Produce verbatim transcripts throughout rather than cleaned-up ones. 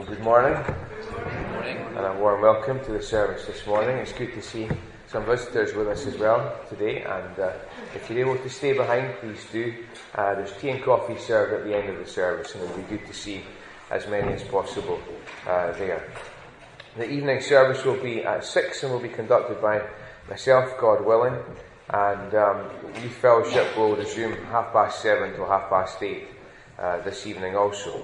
Good morning. Good morning. And a warm welcome to the service this morning. It's good to see some visitors with us as well today, and uh, if you're able to stay behind, please do. Uh, there's tea and coffee served at the end of the service, and it'll be good to see as many as possible uh, there. The evening service will be at six and will be conducted by myself, God willing, and um, youth fellowship will resume half past seven till half past eight uh, this evening also.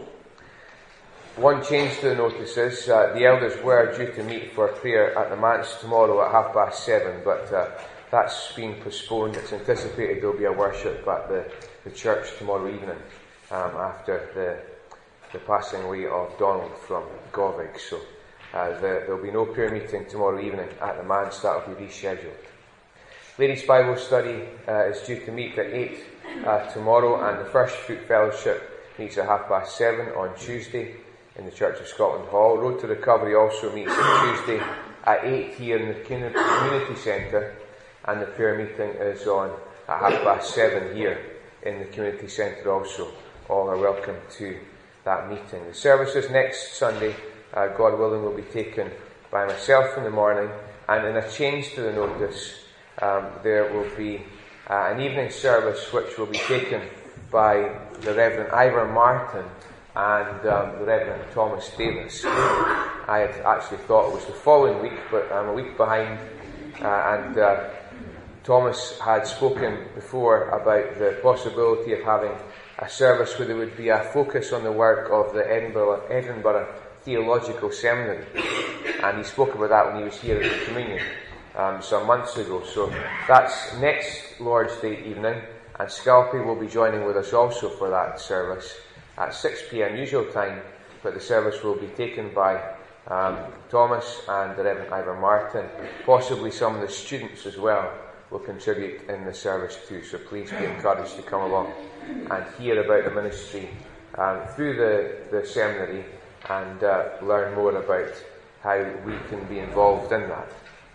One change to the notices, uh, the elders were due to meet for prayer at the manse tomorrow at half past seven, but uh, that's been postponed. It's anticipated there'll be a worship at the, the church tomorrow evening um, after the, the passing away of Donald from Govig. So uh, the, there'll be no prayer meeting tomorrow evening at the manse. That'll be rescheduled. Ladies' Bible study uh, is due to meet at eight uh, tomorrow, and the First Fruit Fellowship meets at half past seven on Tuesday in the Church of Scotland Hall. Road to Recovery also meets on Tuesday at eight here in the Community Centre, and the prayer meeting is on at half past seven here in the Community Centre also. All are welcome to that meeting. The services next Sunday, uh, God willing, will be taken by myself in the morning, and in a change to the notice, um, there will be uh, an evening service which will be taken by the Reverend Ivor Martin and um, the Reverend Thomas Davis. I had actually thought it was the following week, but I'm a week behind, uh, and uh, Thomas had spoken before about the possibility of having a service where there would be a focus on the work of the Edinburgh, Edinburgh Theological Seminary, and he spoke about that when he was here at the Communion um, some months ago. So that's next Lord's Day evening, and Scalpy will be joining with us also for that service at six p.m. usual time, but the service will be taken by um, Thomas and the Reverend Ivor Martin. Possibly some of the students as well will contribute in the service too, so please be encouraged to come along and hear about the ministry um, through the, the seminary and uh, learn more about how we can be involved in that.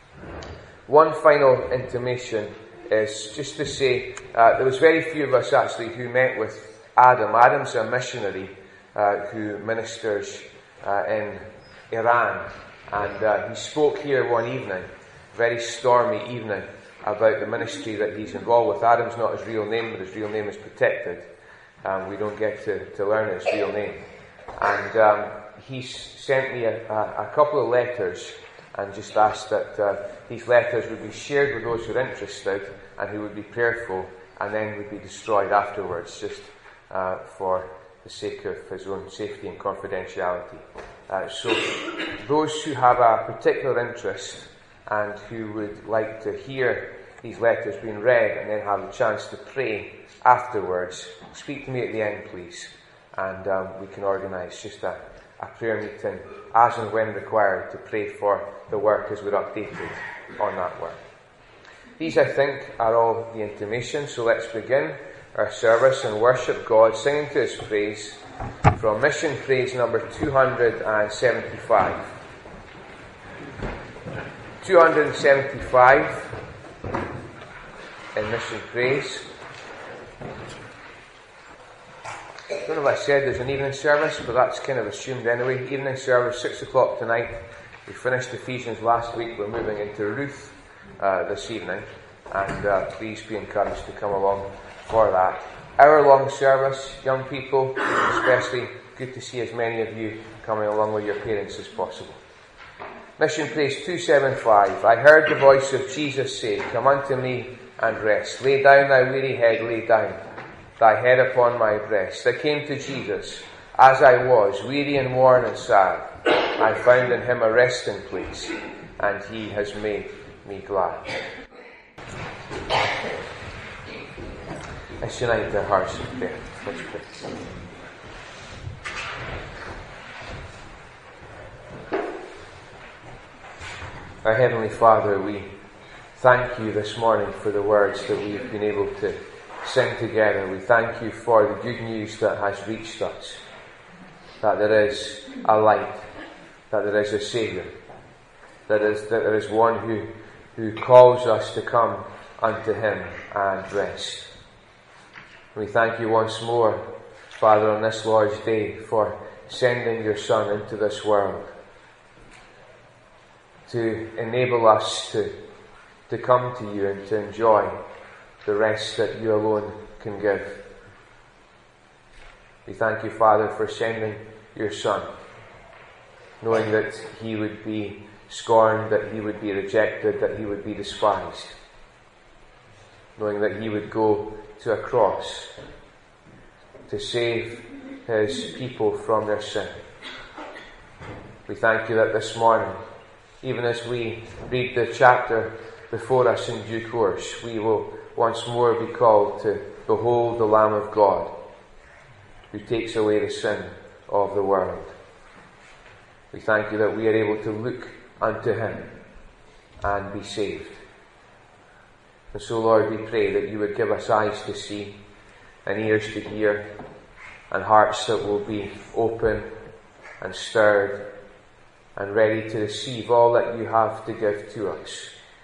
One final intimation is just to say uh, there was very few of us actually who met with Adam. Adam's a missionary uh, who ministers uh, in Iran, and uh, he spoke here one evening, very stormy evening, about the ministry that he's involved with. Adam's not his real name, but his real name is protected. Um, we don't get to, to learn his real name. And um, he sent me a, a, a couple of letters and just asked that uh, these letters would be shared with those who are interested and who would be prayerful, and then would be destroyed afterwards, just Uh, for the sake of his own safety and confidentiality. Uh, so those who have a particular interest and who would like to hear these letters being read and then have a chance to pray afterwards, speak to me at the end, please, and um, we can organise just a, a prayer meeting as and when required to pray for the work as we're updated on that work. These, I think, are all the intimations, so let's begin our service and worship God, singing to His praise from Mission Praise number two hundred seventy-five. two hundred seventy-five in Mission Praise. I don't know if I said there's an evening service, but that's kind of assumed anyway. Evening service, six o'clock tonight. We finished Ephesians last week. We're moving into Ruth uh, this evening, and uh, please be encouraged to come along for that. Hour-long service, young people, especially good to see as many of you coming along with your parents as possible. Mission Praise two seventy-five. I heard the voice of Jesus say, "Come unto me and rest. Lay down thy weary head, lay down thy head upon my breast." I came to Jesus as I was, weary and worn and sad. I found in him a resting place, and he has made me glad. Let's unite our hearts in prayer. Let's pray. Our Heavenly Father, we thank you this morning for the words that we've been able to sing together. We thank you for the good news that has reached us, that there is a light, that there is a Saviour, that, is, that there is one who, who calls us to come unto him and rest. We thank you once more, Father, on this Lord's Day for sending your Son into this world to enable us to, to come to you and to enjoy the rest that you alone can give. We thank you, Father, for sending your Son, knowing that he would be scorned, that he would be rejected, that he would be despised, knowing that he would go to a cross to save his people from their sin. We thank you that this morning, even as we read the chapter before us in due course, we will once more be called to behold the Lamb of God who takes away the sin of the world. We thank you that we are able to look unto him and be saved. And so, Lord, we pray that you would give us eyes to see and ears to hear and hearts that will be open and stirred and ready to receive all that you have to give to us.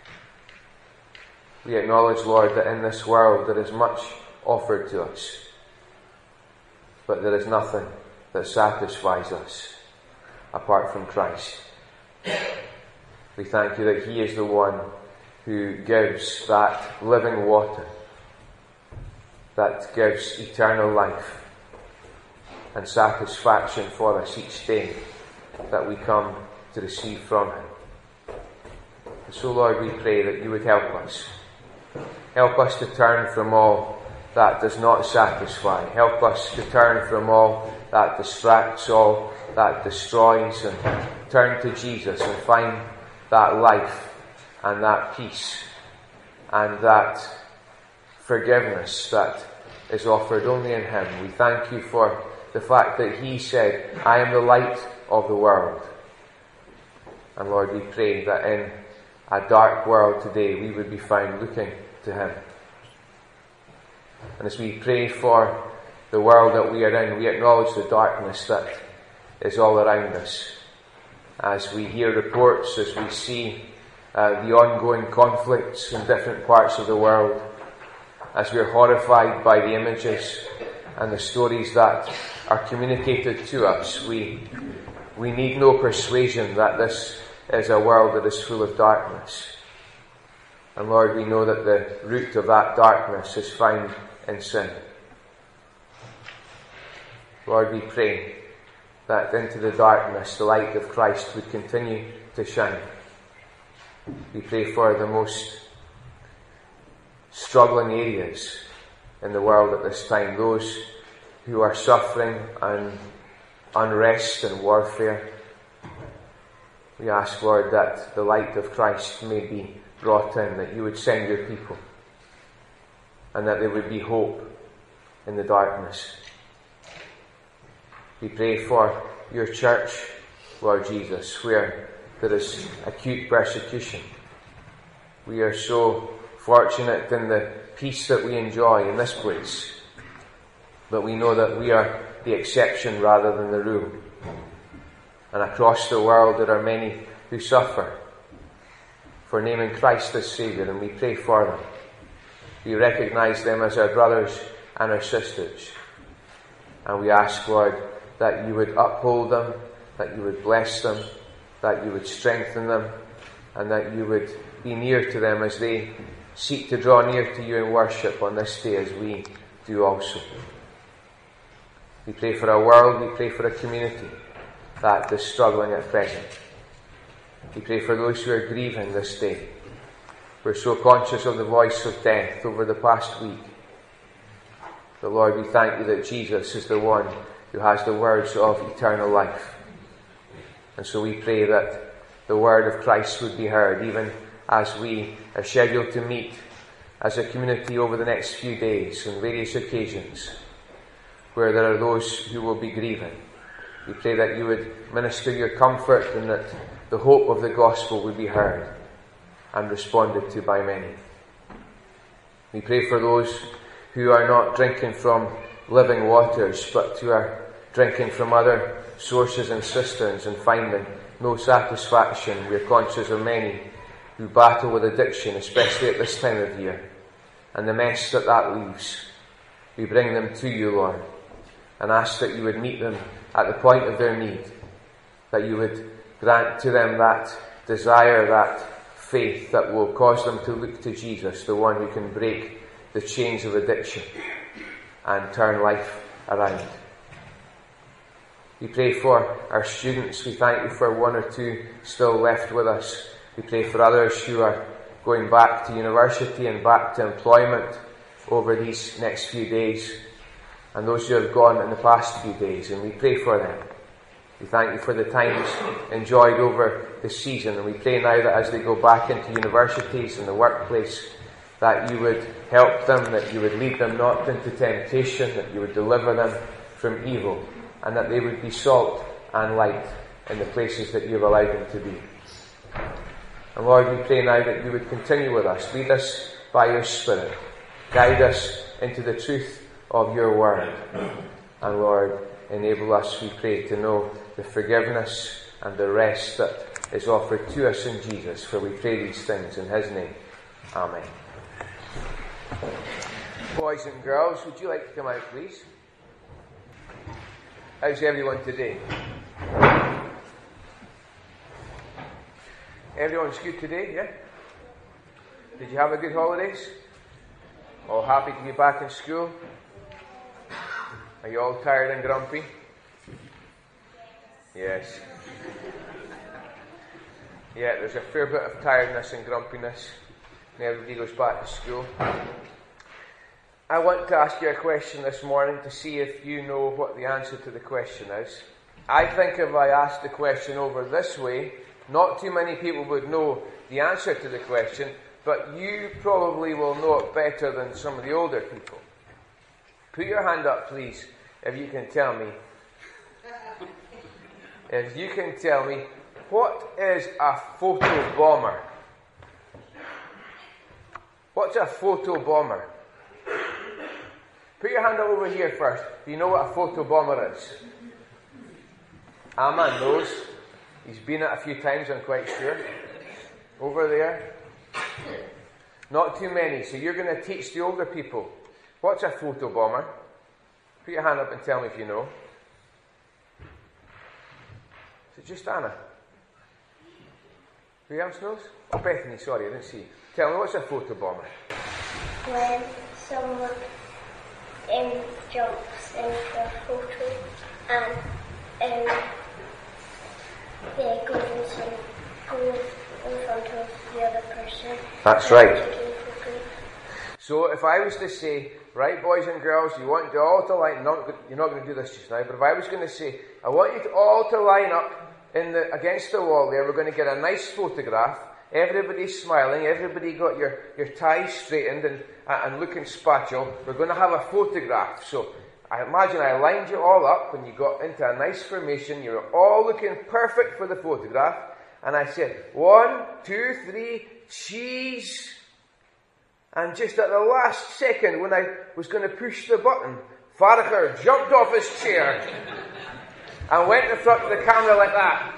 We acknowledge, Lord, that in this world there is much offered to us, but there is nothing that satisfies us apart from Christ. We thank you that he is the one who gives that living water, that gives eternal life and satisfaction for us each day that we come to receive from him. And so, Lord, we pray that you would help us. Help us to turn from all that does not satisfy. Help us to turn from all that distracts, all that destroys, and turn to Jesus and find that life and that peace and that forgiveness that is offered only in him. We thank you for the fact that he said, I am the light of the world. And Lord, we pray that in a dark world today we would be found looking to him. And as we pray for the world that we are in, we acknowledge the darkness that is all around us. As we hear reports, as we see uh, the ongoing conflicts in different parts of the world, as we are horrified by the images and the stories that are communicated to us, we we need no persuasion that this is a world that is full of darkness. And Lord, we know that the root of that darkness is found in sin. Lord, we pray that into the darkness the light of Christ would continue to shine. We pray for the most struggling areas in the world at this time, those who are suffering and unrest and warfare. We ask, Lord, that the light of Christ may be brought in, that you would send your people, and that there would be hope in the darkness. We pray for your church, Lord Jesus, where there is acute persecution. We are so fortunate in the peace that we enjoy in this place, but we know that we are the exception rather than the rule. And across the world there are many who suffer for naming Christ as Saviour, and we pray for them. We recognize them as our brothers and our sisters. And we ask, Lord, that you would uphold them, that you would bless them, that you would strengthen them, and that you would be near to them as they seek to draw near to you in worship on this day, as we do also. We pray for our world, we pray for a community that is struggling at present. We pray for those who are grieving this day. We're so conscious of the voice of death over the past week. But Lord, we thank you that Jesus is the one who has the words of eternal life. And so we pray that the word of Christ would be heard, even as we are scheduled to meet as a community over the next few days on various occasions where there are those who will be grieving. We pray that you would minister your comfort and that the hope of the gospel would be heard and responded to by many. We pray for those who are not drinking from living waters, but who are drinking from other sources and cisterns and finding no satisfaction. We are conscious of many who battle with addiction, especially at this time of year, and the mess that that leaves. We bring them to you, Lord, and ask that you would meet them at the point of their need, that you would grant to them that desire, that faith that will cause them to look to Jesus, the one who can break the chains of addiction and turn life around. We pray for our students. We thank you for one or two still left with us. We pray for others who are going back to university and back to employment over these next few days, and those who have gone in the past few days, and we pray for them. We thank you for the times enjoyed over the season, and we pray now that as they go back into universities and the workplace, that you would help them, that you would lead them not into temptation, that you would deliver them from evil, and that they would be salt and light in the places that you've allowed them to be. And Lord, we pray now that you would continue with us, lead us by your Spirit, guide us into the truth of your word, and Lord, enable us, we pray, to know the forgiveness and the rest that is offered to us in Jesus, for we pray these things in his name. Amen. Boys and girls, would you like to come out, please? How's everyone today? Everyone's good today, yeah? Did you have a good holidays? All happy to be back in school? Are you all tired and grumpy? Yes. Yeah, there's a fair bit of tiredness and grumpiness when everybody goes back to school. I want to ask you a question this morning to see if you know what the answer to the question is. I think if I asked the question over this way, not too many people would know the answer to the question, but you probably will know it better than some of the older people. Put your hand up, please, if you can tell me. If you can tell me, what is a photo bomber? What's a photo bomber? Put your hand up over here first. Do you know what a photo bomber is? Aman knows. He's been it a few times, I'm quite sure. Over there. Not too many, so you're going to teach the older people. What's a photo bomber? Put your hand up and tell me if you know. Is it just Anna? Who else knows? Oh, Bethany, sorry, I didn't see. Tell me, what's a photo bomber? When someone um, jumps into a photo and um, yeah, goes in, some, goes in front of the other person. That's right. So if I was to say, right, boys and girls, you want you all to line, not, you're not going to do this just now, but if I was going to say, I want you to all to line up in the against the wall there, we're going to get a nice photograph. Everybody's smiling, everybody got your, your ties straightened and, and looking spatula. We're going to have a photograph. So I imagine I lined you all up when you got into a nice formation. You were all looking perfect for the photograph. And I said, one, two, three, cheese. And just at the last second, when I was going to push the button, Faragher jumped off his chair and went in front of the camera like that.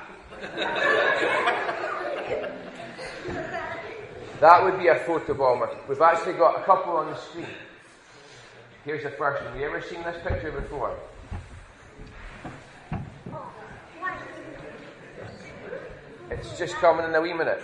That would be a photo bomber. We've actually got a couple on the screen. Here's the first one. Have you ever seen this picture before? It's just coming in a wee minute.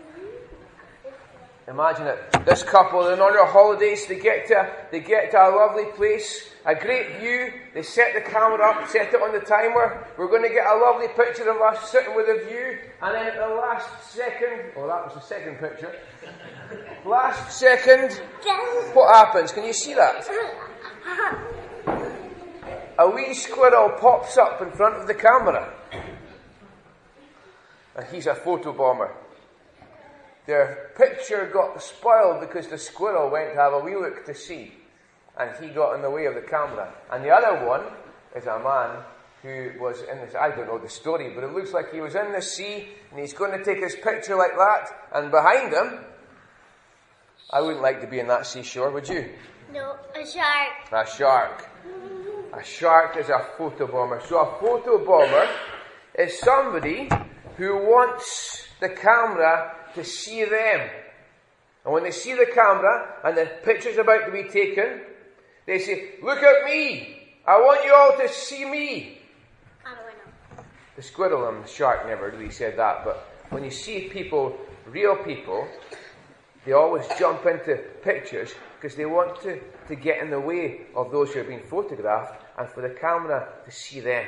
Imagine it. This couple, they're on their holidays. They get to they get to a lovely place, a great view. They set the camera up, set it on the timer. We're going to get a lovely picture of us sitting with a view. And then at the last second, oh, that was the second picture. Last second, what happens? Can you see that? A wee squirrel pops up in front of the camera. And he's a photo bomber. Their picture got spoiled because the squirrel went to have a wee look to see. And he got in the way of the camera. And the other one is a man who was in this, I don't know the story, but it looks like he was in the sea and he's going to take his picture like that. And behind him, I wouldn't like to be in that seashore, would you? No, a shark. A shark. A shark is a photo bomber. So a photo bomber is somebody who wants the camera to see them. And when they see the camera and the picture's about to be taken, they say, look at me. I want you all to see me. the squirrel and the shark never really said that, but when you see people, real people, they always jump into pictures because they want to, to get in the way of those who are being photographed and for the camera to see them.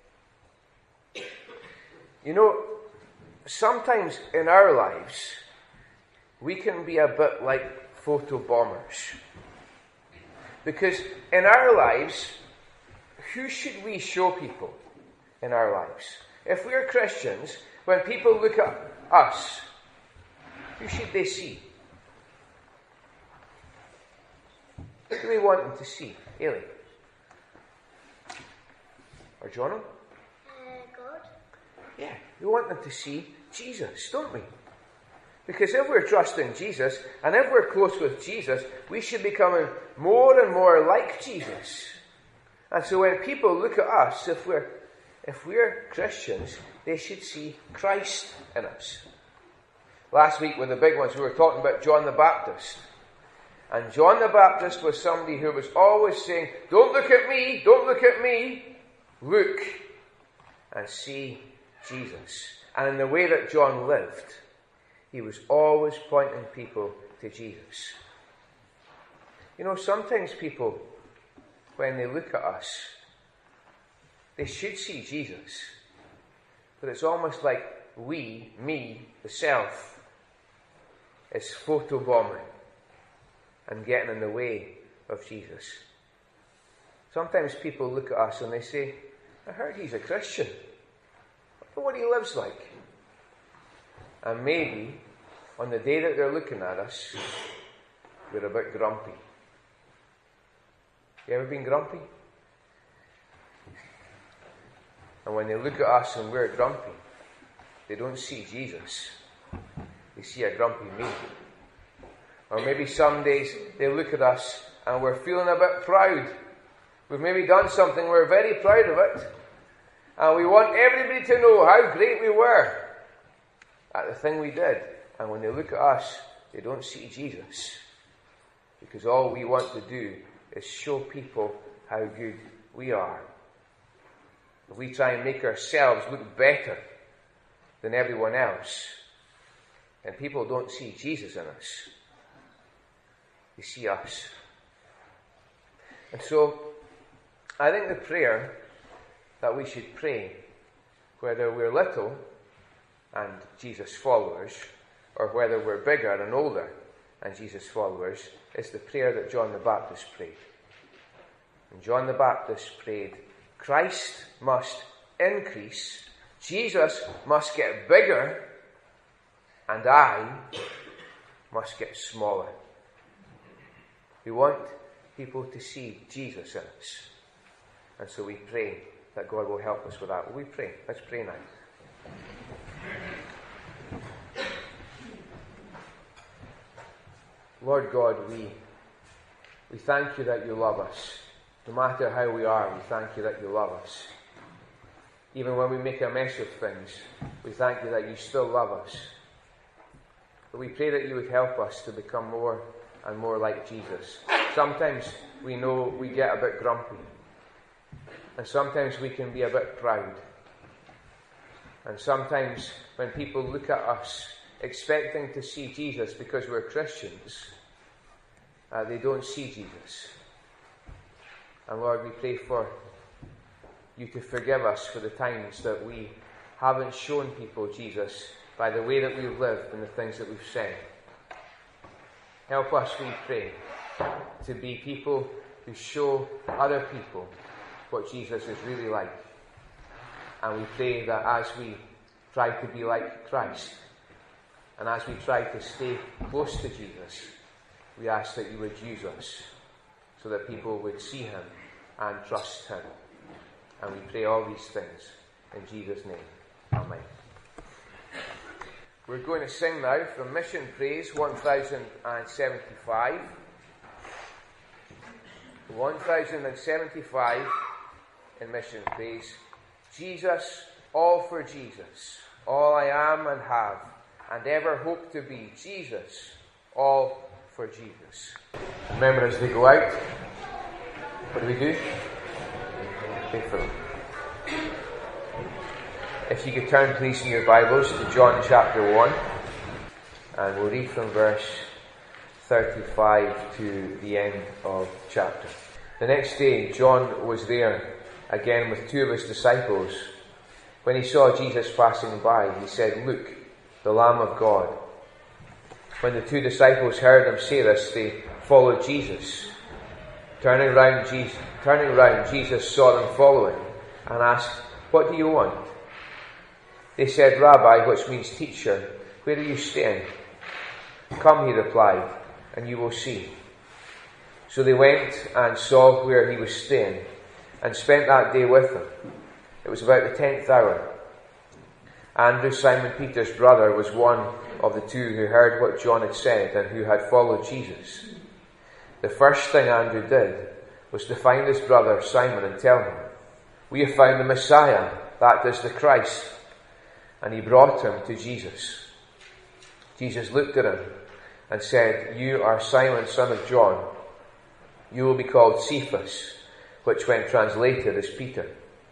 You know, sometimes in our lives, we can be a bit like photo bombers. Because in our lives, who should we show people in our lives? If we're Christians, when people look at us, who should they see? Who do we want them to see? Ailey? Or Jono? Uh, God. Yeah, we want them to see Jesus, don't we? Because if we're trusting Jesus, and if we're close with Jesus, we should be becoming more and more like Jesus. And so when people look at us, if we're if we're Christians, they should see Christ in us. Last week with the big ones, we were talking about John the Baptist. And John the Baptist was somebody who was always saying, don't look at me, don't look at me. Look and see Jesus. And in the way that John lived, he was always pointing people to Jesus. You know, sometimes people, when they look at us, they should see Jesus. But it's almost like we, me, the self, is photobombing and getting in the way of Jesus. Sometimes people look at us and they say, I heard he's a Christian. I wonder what he lives like. And maybe on the day that they're looking at us, we're a bit grumpy. You ever been grumpy? And when they look at us and we're grumpy, they don't see Jesus. They see a grumpy me. Or maybe some days they look at us and we're feeling a bit proud. We've maybe done something, we're very proud of it. And we want everybody to know how great we were at the thing we did. And when they look at us, they don't see Jesus. Because all we want to do is show people how good we are. If we try and make ourselves look better than everyone else, then people don't see Jesus in us. They see us. And so, I think the prayer that we should pray, whether we're little and Jesus followers, or whether we're bigger and older and Jesus followers, is the prayer that John the Baptist prayed. And John the Baptist prayed, Christ must increase, Jesus must get bigger, and I must get smaller. We want people to see Jesus in us. And so we pray that God will help us with that. Will we pray? Let's pray now. Lord God, we, we thank you that you love us. No matter how we are, we thank you that you love us. Even when we make a mess of things, we thank you that you still love us. But we pray that you would help us to become more and more like Jesus. Sometimes we know we get a bit grumpy. And sometimes we can be a bit proud. And sometimes when people look at us expecting to see Jesus because we're Christians, uh, they don't see Jesus. And Lord, we pray for you to forgive us for the times that we haven't shown people Jesus by the way that we've lived and the things that we've said. Help us, we pray, to be people who show other people what Jesus is really like. And we pray that as we try to be like Christ, and as we try to stay close to Jesus, we ask that you would use us so that people would see him and trust him. And we pray all these things in Jesus' name. Amen. We're going to sing now from Mission Praise one thousand seventy-five. one thousand seventy-five in Mission Praise. Jesus, all for Jesus, all I am and have, and ever hope to be. Jesus, all for Jesus. Remember, as they go out, what do we do? Pray for them. If you could turn please in your Bibles to John chapter one, and we'll read from verse thirty-five to the end of the chapter. The next day John was there again with two of his disciples. When he saw Jesus passing by, he said, "Look, the Lamb of God." When the two disciples heard him say this, they followed Jesus. Turning round, Jesus, turning round, Jesus saw them following and asked, "What do you want?" They said, "Rabbi," which means teacher, "where are you staying?" "Come," he replied, "and you will see." So they went and saw where he was staying and spent that day with him. It was about the tenth hour. Andrew, Simon Peter's brother, was one of the two who heard what John had said and who had followed Jesus. The first thing Andrew did was to find his brother Simon and tell him, "We have found the Messiah, that is the Christ." And he brought him to Jesus. Jesus looked at him and said, "You are Simon, son of John. You will be called Cephas," which when translated is Peter.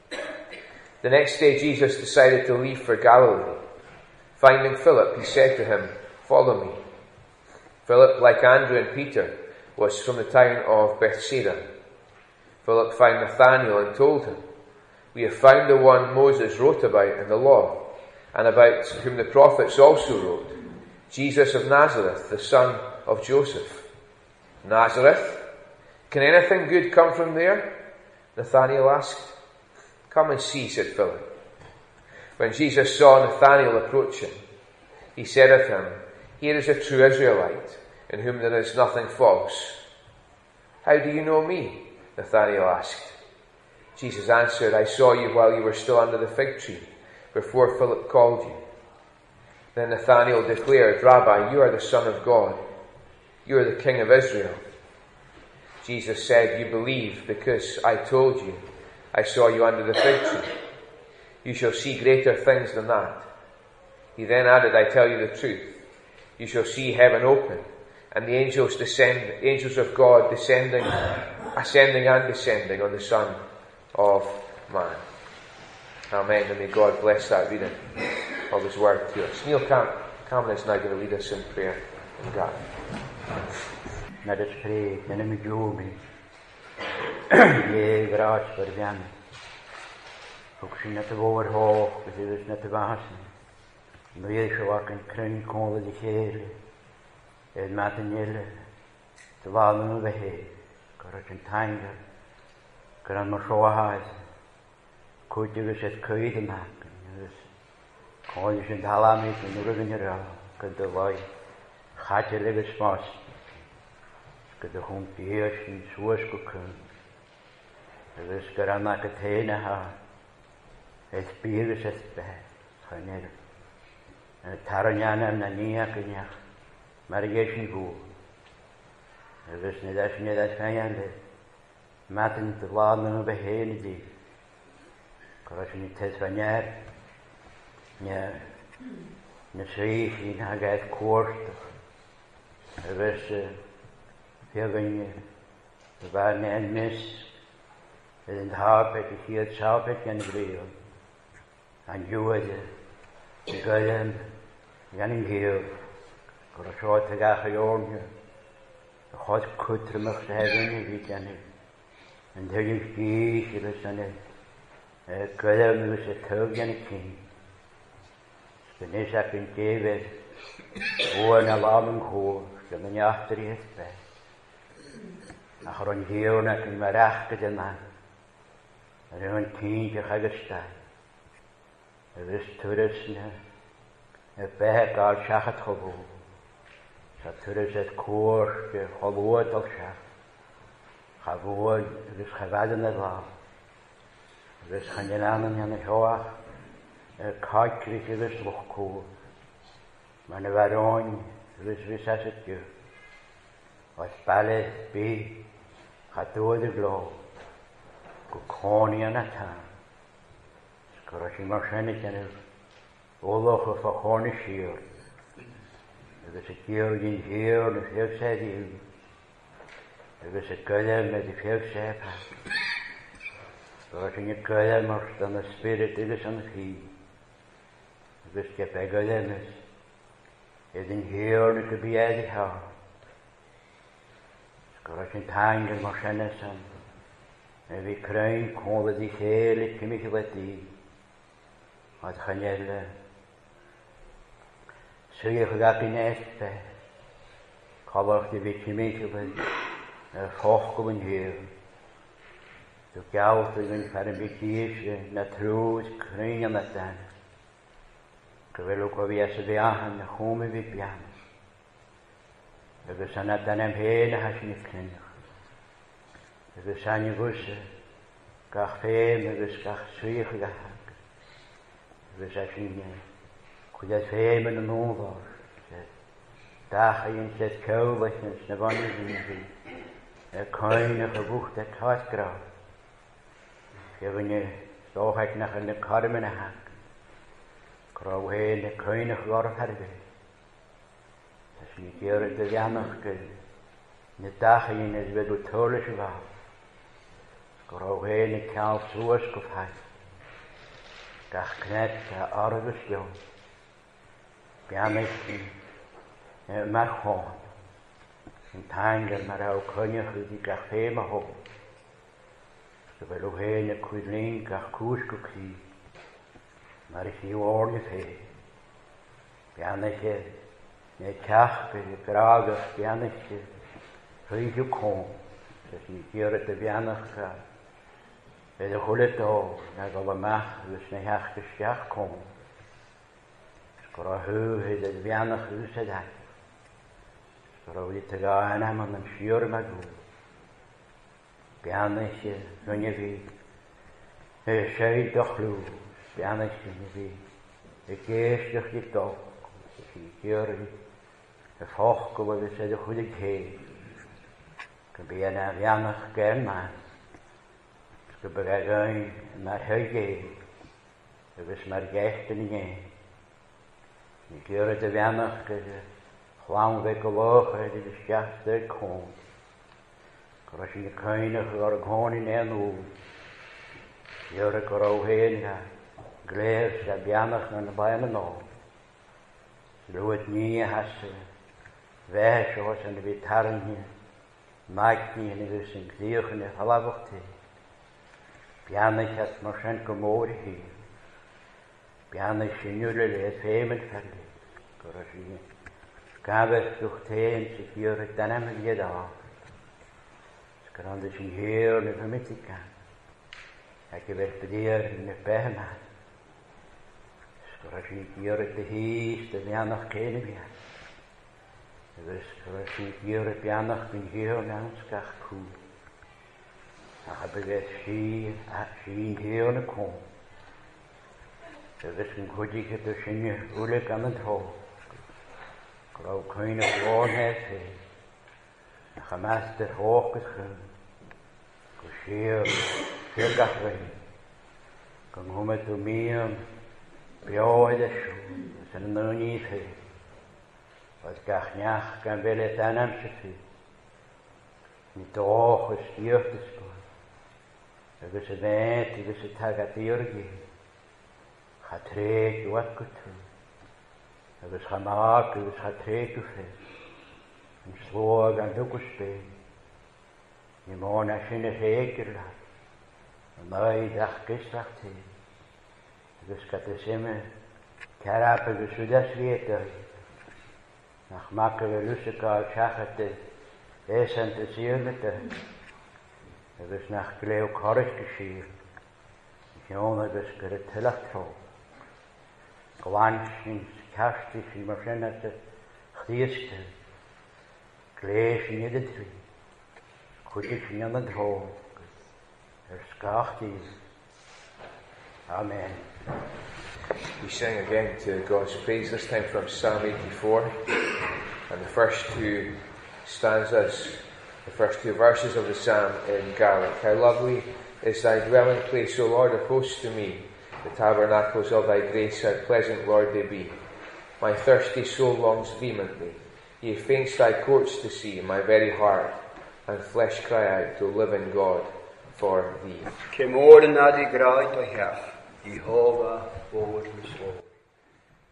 The next day Jesus decided to leave for Galilee. Finding Philip, he said to him, "Follow me." Philip, like Andrew and Peter, was from the town of Bethsaida. Philip found Nathanael and told him, "We have found the one Moses wrote about in the law, and about whom the prophets also wrote, Jesus of Nazareth, the son of Joseph." "Nazareth? Can anything good come from there?" Nathanael asked. "Come and see," said Philip. When Jesus saw Nathanael approaching, he said of him, "Here is a true Israelite, in whom there is nothing false." "How do you know me?" Nathanael asked. Jesus answered, "I saw you while you were still under the fig tree, before Philip called you." Then Nathanael declared, "Rabbi, you are the Son of God. You are the King of Israel." Jesus said, "You believe because I told you I saw you under the fig tree. You shall see greater things than that." He then added, "I tell you the truth. You shall see heaven open, and the angels descend, angels of God descending, ascending and descending on the Son of Man." Amen. And may God bless that reading of His Word to us. Neil Cam- Cameron is now going to lead us in prayer and God. Let us pray. Enemy glory. Ye grace for them. Ook net de woord hoog, dus is net de wassen. Meer zwak en kring konden die gele. En met een jelle. Te walen we heen. Kan het een tanger. Kan het maar zo huizen. Goed je dus het keuze maken. Dus kan je zijn halamit en ruggen je raar. Kan de wei. Gaat je leven spas. Kan de hond die eerst in zoals kunnen. Dus kan het maken het heen haar. Het bier is het bij. Gaan het taranjanam na nia kenja. Maar je is niet goed. Dus niet als je niet als van je leeft. Maten te laden we heen die. Als je niet het van je. Ja. Ne schreef je naar het koorst. Er was veel van je. Er waren een mis. En in het hart heb je hier het zout met je bril. En Jude. De gulden. Jan in heel. Voor een soort te gaan gejoorn. God kutter mag zeggen, je weet je niet. En dat je kies, je weet je niet. Gulden moet je terug je niet zien. Dus dan is dat een gegeven. Hoe een alarm gehoord. Dat ben je achter je het bij. En gewoon heel naar je maar achter de man. En dan een kindje gaat gestaan. En dus toeristen. En bij elkaar zag het gewoon. Dat er is het koor, de gewoon toch zegt. Gewoon, er is geweldig net lang. Er is geen namen aan de hoog. Er kan kreeg er is nog koor. Maar de waarom, er is wist als het je. Als ballet, bij, gaat door de blauw. Kon je aan het aan. Dus als je maar zijn het aan het oorlog of een gewoon schier. Er was een keer in hier en een veel zei die. Er was een kudde met een veel zei. Er was een kudde, maar dan een spirit, dit is aan het hier. agus ge begadamas, ydyn hiwr na gybiad I ha. Sgwrs yn tangl mor sianes am, na fi cryn cwlyd I chael I cymig wedi, oedd chanele. Swych ag ag yn esbe, cofach di fi cymig wedi, na ffochgol yn hiwr. Du gawd ag yn ffer yn bygdys na trwys cryn am ydan. Gyfelw go fi as y fiahan na chwm I fi bian. Agus an ydan am hen a hasyn I clynach. Agus an I gwsa, gach ffeim agus gach swych ag ahag. Agus asyn I chwydad ffeim yn y nôfawr. Dach a yw'n sydd cewfach yn snafonydd yn fi. Y coen a'ch y bwch da taas graw. Gefyn I stochach nach yn y corm yn y hag. Graw hen y coen a'ch gorf harfe. Tas ni gyr y dyddiannach gyr. Ny dach a yw'n ysbyd o tolys y faw. Graw hen y cael sŵas gwfhag. Gach cnet a orfys diwn. Bianach yn mar hon. Yn tangl mar aw cynnych ydi gach ffeim a hon. Gyfelw hen y cwydlin gach cwsg o cri. Mar I chi o'r y ffe. Bianach e, neu cach bydd y gragach bianach e, rhaid yw cwm. Sys ni gyr y bianach ga. Bydd y chwlyd o, na gol y mach, ys na hiach gysdiach cwm. Sgwra hyw hyd y bianach ys y dag. Sgwra wedi tyga anam am yn siwr yma gŵr. Bianach e, rwy'n y fi. Y siai dochlw. Bianach e, y fi. Y geisdach I dog. Y gyr I. Y ffoch gwybod y sydd y chwydig heg. Gybi yna bianach gen man. Gybi gagain mar hyg heg. Ygys mar geist yn I gen. Y gyr y bianach gyda chwawn fe gyloch a ydy ysdiach dyr cwn. Gros yn y cynnych o'r gôn i'n enw. Gyr y grow hen ga. Gles a bianach na'n bain yn ôl. Lwyd ni a hasy. Fesh os yn y fi tarn hi. Mag ni yn y gys yn gdych yn y halafach ti. Bianach at mor sy'n gymor I hi. Bianach sy'n yw'r le ffeim yn fferdi. Gros yn y gafell dwch tein sy'n gyr y danam yn gyda o. Sgrond ys yn hyr yn y fymitigan. Ac y fel bydir yn y behman. Sgrond ys yn gyr y dihys dy bianach cael y bian. Sgrond ys yn gyr y bianach yn hyr na'n sgach cwl. Ac y bydd sy'n sy'n hyr yn y cwm. Sgrond yn gwdig y dys yn y wlyg am yn tro. Graw cwyn y glôn hef he. Ac y master hoch gysgyn. Gwysir, sy'r gachfyn. Gyng hwmyd o miam, bioed y siw, sy'n yn i ffe. Oedd gach niach gan fel y danam sy'n ffe. Ni doch ys diwch dysgol. Agos y ddent, agos y tag at iorgi. Cha treg yw at gwtw. Agos cha mag, agos cha treg yw ffe. Yn slwag an hwgwys be. Ni môr na sy'n y rhegr la. Yn oed ach gysach ti. Agos gata sy'n carab agos wdas fiedau. Nach mag y lwys y gael siachat y esant y sy'n y dy. Agos nach glew corys gysir. Ion agos gyda tylach tro. Gwan sy'n casti sy'n mor sy'n at y chdiysgyd. Gleis yn ydyn tri. Chwydig sy'n yn y dro. Er sgach dydd. Amen. We sing again to God's praise, this time from Psalm eighty-four. And the first two stanzas, the first two verses of the psalm in Gaelic. How lovely is thy dwelling place, O Lord of hosts, to me. The tabernacles of thy grace, how pleasant, Lord, they be. My thirsty soul longs vehemently. Yea, faints thy courts to see, my very heart and flesh cry out to live in God for thee. Cymor yn nad I graid o hiach, I hofa fod yn slô.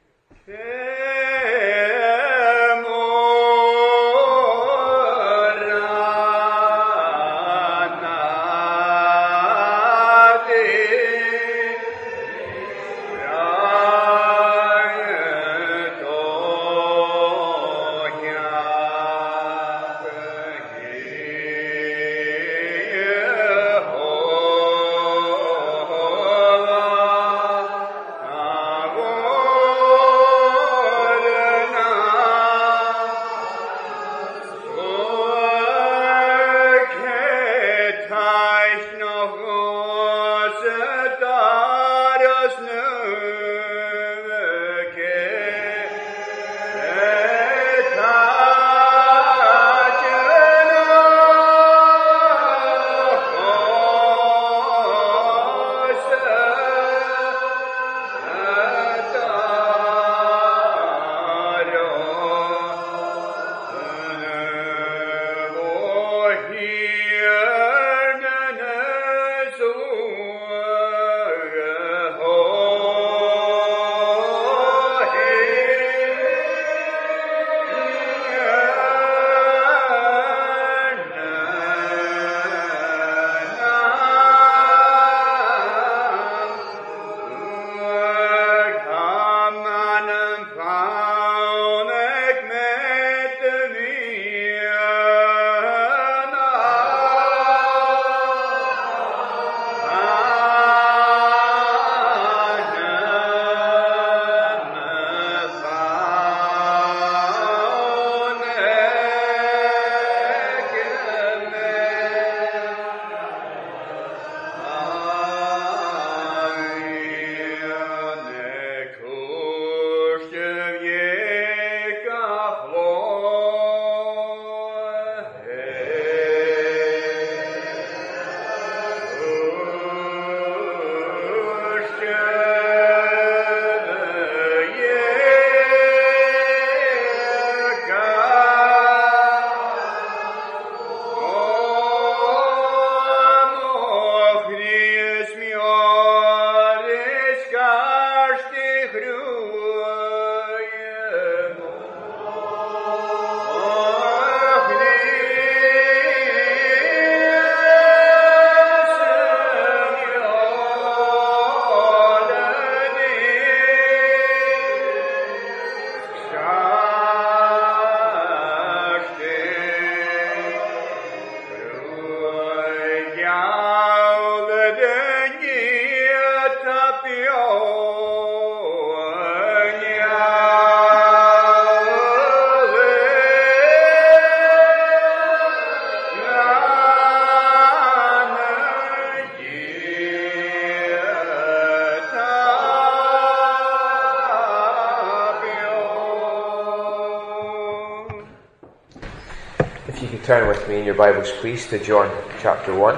Turn with me in your Bibles, please, to John chapter one.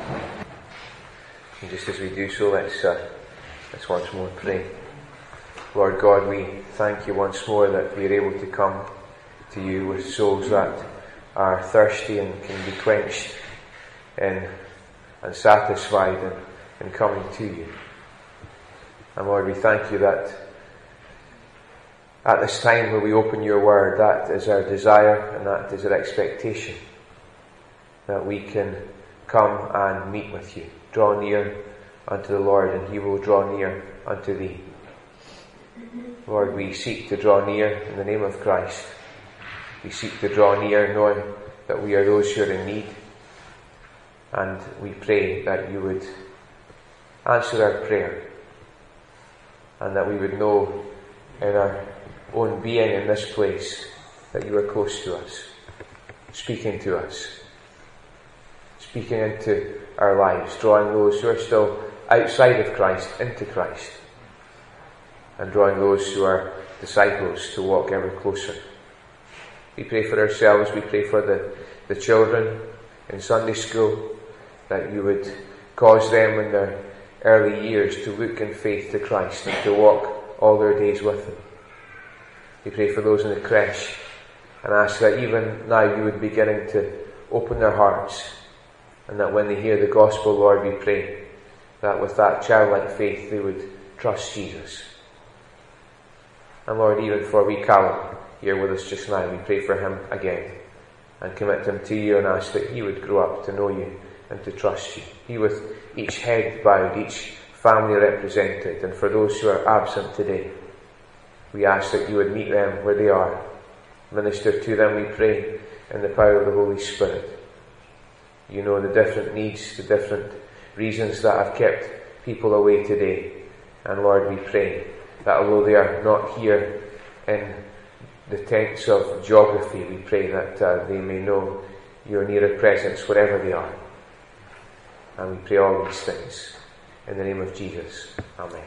And just as we do so, let's, uh, let's once more pray. Lord God, we thank you once more that we are able to come to you with souls that are thirsty and can be quenched in, and satisfied in, in coming to you. And Lord, we thank you that at this time where we open your word, that is our desire and that is our expectation, that we can come and meet with you. Draw near unto the Lord and he will draw near unto thee. Lord, we seek to draw near in the name of Christ. We seek to draw near knowing that we are those who are in need. And we pray that you would answer our prayer and that we would know in our own being in this place that you are close to us, speaking to us, speaking into our lives, drawing those who are still outside of Christ into Christ, and drawing those who are disciples to walk ever closer. We pray for ourselves, we pray for the, the children in Sunday school, that you would cause them in their early years to look in faith to Christ and to walk all their days with him. We pray for those in the creche and ask that even now you would be beginning to open their hearts, and that when they hear the gospel, Lord, we pray that with that childlike faith they would trust Jesus. And Lord, even for wee Callum here with us just now, we pray for him again and commit him to you and ask that he would grow up to know you and to trust you. He with each head bowed, each family represented, and for those who are absent today, we ask that you would meet them where they are. Minister to them, we pray, in the power of the Holy Spirit. You know the different needs, the different reasons that have kept people away today. And Lord, we pray that although they are not here in the tents of geography, we pray that uh, they may know your nearer presence wherever they are. And we pray all these things in the name of Jesus. Amen.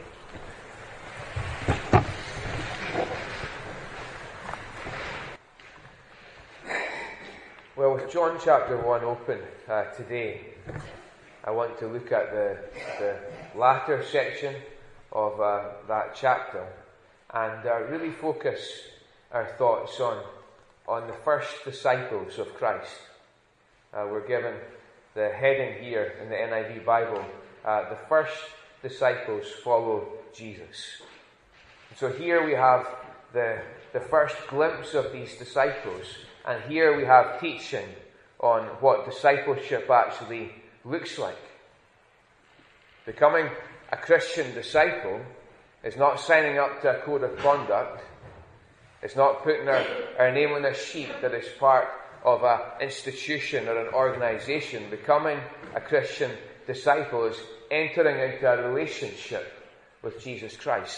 Well, with John chapter one open uh, today, I want to look at the, the latter section of uh, that chapter and uh, really focus our thoughts on, on the first disciples of Christ. Uh, we're given the heading here in the N I V Bible, uh, the first disciples follow Jesus. So here we have the, the first glimpse of these disciples, and here we have teaching on what discipleship actually looks like. Becoming a Christian disciple is not signing up to a code of conduct. It's not putting our, our name on a sheet that is part of an institution or an organization. Becoming a Christian disciple is entering into a relationship with Jesus Christ.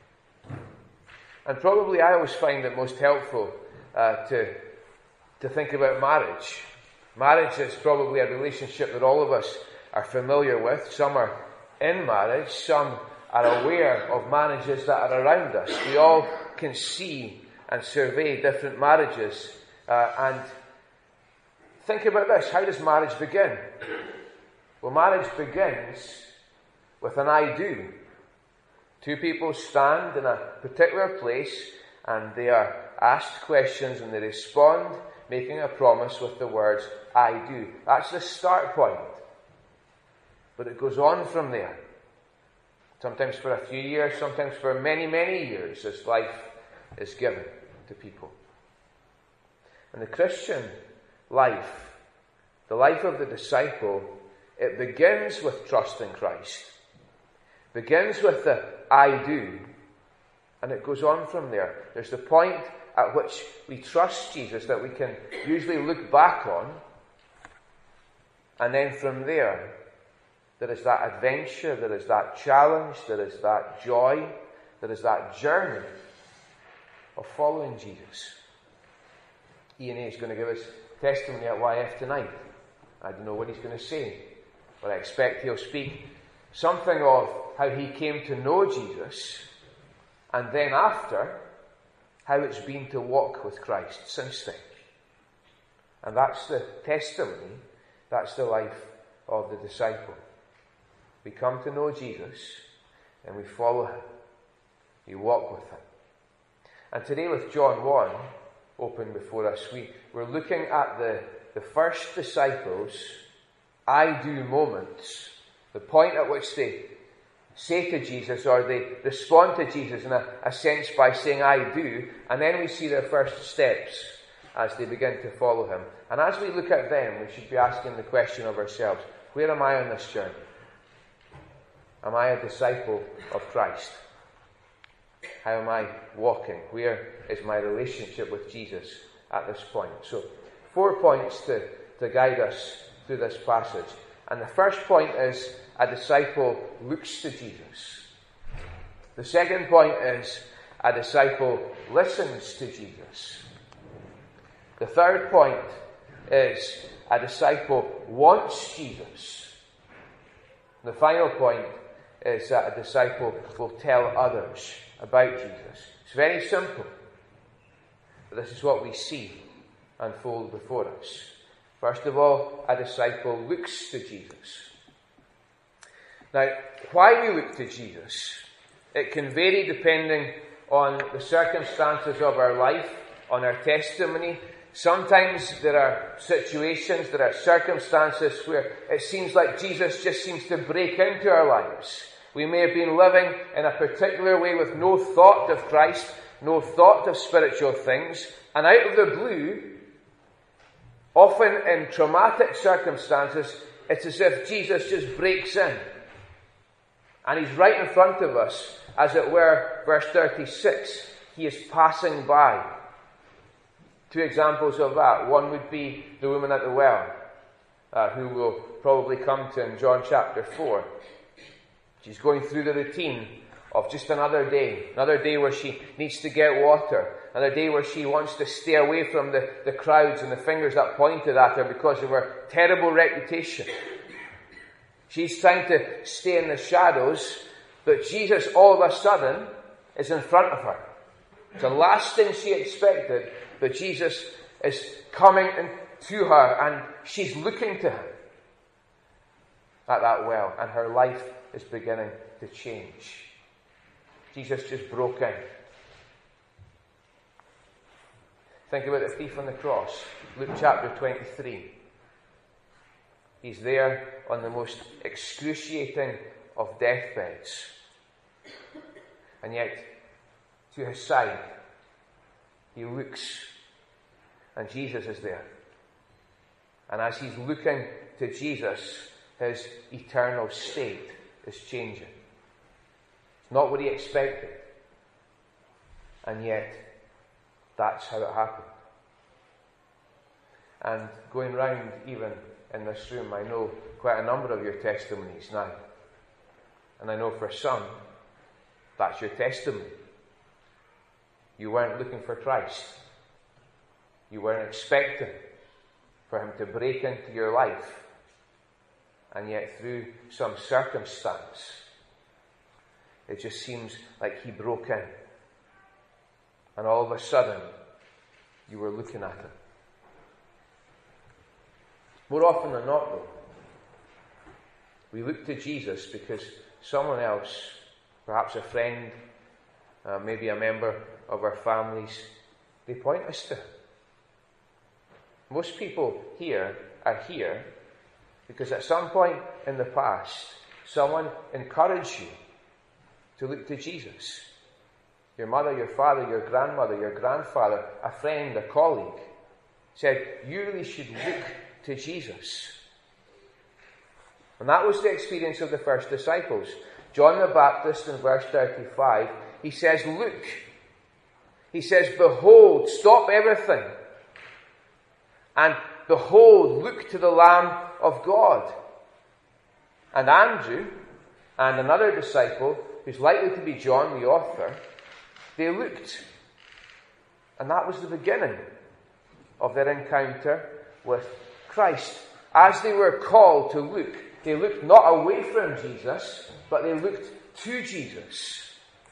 And probably I always find it most helpful uh, to, to think about marriage. Marriage is probably a relationship that all of us are familiar with. Some are in marriage, some are aware of marriages that are around us. We all can see and survey different marriages. Uh, and think about this. How does marriage begin? Well, marriage begins with an I do. Two people stand in a particular place and they are asked questions and they respond, making a promise with the words, I do. That's the start point. But it goes on from there. Sometimes for a few years, sometimes for many, many years, as life is given to people. And the Christian life, the life of the disciple, it begins with trust in Christ. Begins with the I do. And it goes on from there. There's the point at which we trust Jesus that we can usually look back on. And then from there, there is that adventure, there is that challenge, there is that joy, there is that journey of following Jesus. Ian A is going to give us testimony at Y F tonight. I don't know what he's going to say, but I expect he'll speak something of how he came to know Jesus, and then after, how it's been to walk with Christ since then. And that's the testimony, that's the life of the disciple. We come to know Jesus, and we follow him. We walk with him. And today with John one open before us, we, we're looking at the, the first disciples' I do moments, the point at which they say to Jesus, or they respond to Jesus in a, a sense by saying, I do, and then we see their first steps as they begin to follow him. And as we look at them, we should be asking the question of ourselves, where am I on this journey? Am I a disciple of Christ? How am I walking? Where is my relationship with Jesus at this point? So, four points to, to guide us through this passage. And the first point is, a disciple looks to Jesus. The second point is, a disciple listens to Jesus. The third point is, a disciple wants Jesus. The final point is that a disciple will tell others about Jesus. It's very simple, but this is what we see unfold before us. First of all, a disciple looks to Jesus. Now, why we look to Jesus, it can vary depending on the circumstances of our life, on our testimony. Sometimes there are situations, there are circumstances where it seems like Jesus just seems to break into our lives. We may have been living in a particular way with no thought of Christ, no thought of spiritual things, and out of the blue, often in traumatic circumstances, it's as if Jesus just breaks in. And he's right in front of us, as it were, verse thirty-six. He is passing by. Two examples of that. One would be the woman at the well, uh, who we'll probably come to in John chapter four. She's going through the routine of just another day. Another day where she needs to get water. Another day where she wants to stay away from the, the crowds and the fingers that pointed at her because of her terrible reputation. She's trying to stay in the shadows, but Jesus all of a sudden is in front of her. It's the last thing she expected, but Jesus is coming in to her and she's looking to him at that well, and her life is beginning to change. Jesus just broke in. Think about the thief on the cross. Luke chapter twenty-three. He's there on the most excruciating of deathbeds. And yet, to his side, he looks, and Jesus is there. And as he's looking to Jesus, his eternal state is changing. It's not what he expected. And yet, that's how it happened. And going round even in this room, I know quite a number of your testimonies now. And I know for some, that's your testimony. You weren't looking for Christ. You weren't expecting for him to break into your life. And yet through some circumstance, it just seems like he broke in. And all of a sudden, you were looking at him. More often than not, though, we look to Jesus because someone else, perhaps a friend, uh, maybe a member of our families, they point us to him. Most people here are here because at some point in the past, someone encouraged you to look to Jesus. Your mother, your father, your grandmother, your grandfather, a friend, a colleague said, you really should look to Jesus. And that was the experience of the first disciples. John the Baptist in verse thirty-five, he says, look. He says, behold, stop everything. And behold, look to the Lamb of God. And Andrew and another disciple, who's likely to be John the author, they looked. And that was the beginning of their encounter with Christ. As they were called to look, they looked not away from Jesus, but they looked to Jesus.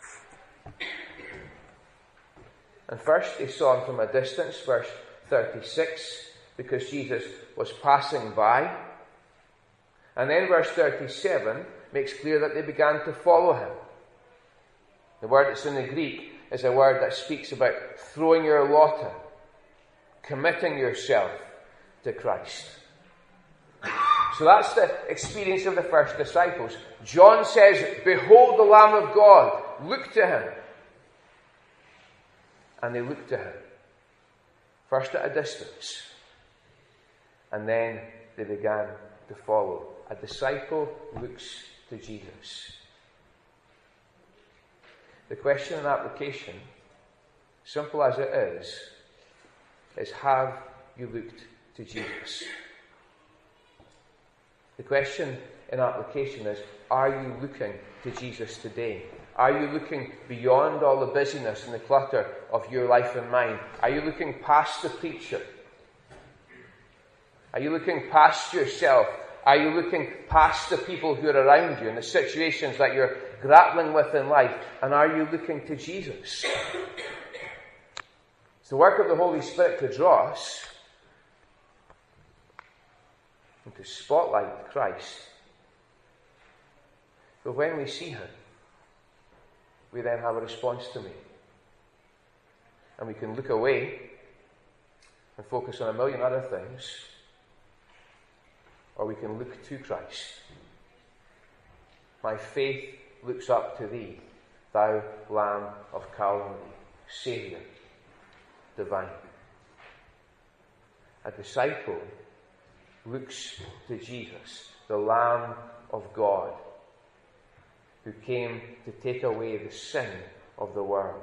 And first they saw him from a distance, verse thirty-six, because Jesus was passing by. And then verse thirty-seven makes clear that they began to follow him. The word that's in the Greek is a word that speaks about throwing your lot in, committing yourself to Christ. So that's the experience of the first disciples. John says, behold the Lamb of God, look to him. And they looked to him. First at a distance. And then they began to follow. A disciple looks to Jesus. The question and application, simple as it is, is have you looked to Jesus? The question in application is, are you looking to Jesus today? Are you looking beyond all the busyness and the clutter of your life and mine? Are you looking past the preacher? Are you looking past yourself? Are you looking past the people who are around you and the situations that you're grappling with in life? And are you looking to Jesus? It's the work of the Holy Spirit to draw us and to spotlight Christ. But when we see him, we then have a response to make. And we can look away and focus on a million other things, or we can look to Christ. My faith looks up to thee, thou Lamb of Calvary. Saviour divine. A disciple looks to Jesus, the Lamb of God, who came to take away the sin of the world.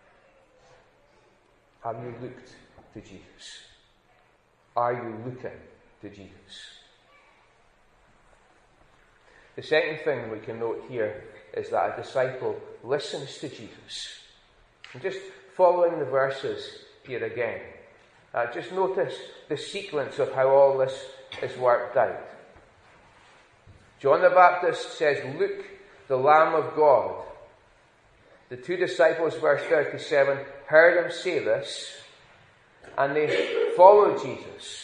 Have you looked to Jesus? Are you looking to Jesus? The second thing we can note here is that a disciple listens to Jesus. And just following the verses here again, uh, just notice the sequence of how all this is worked out. John the Baptist says, "Look, the Lamb of God." The two disciples, verse thirty-seven, heard him say this, and they followed Jesus.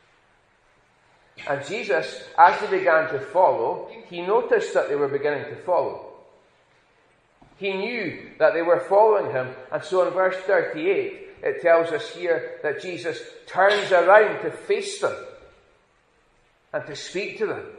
And Jesus, as they began to follow, he noticed that they were beginning to follow. He knew that they were following him, and so in verse thirty-eight, it tells us here that Jesus turns around to face them and to speak to them.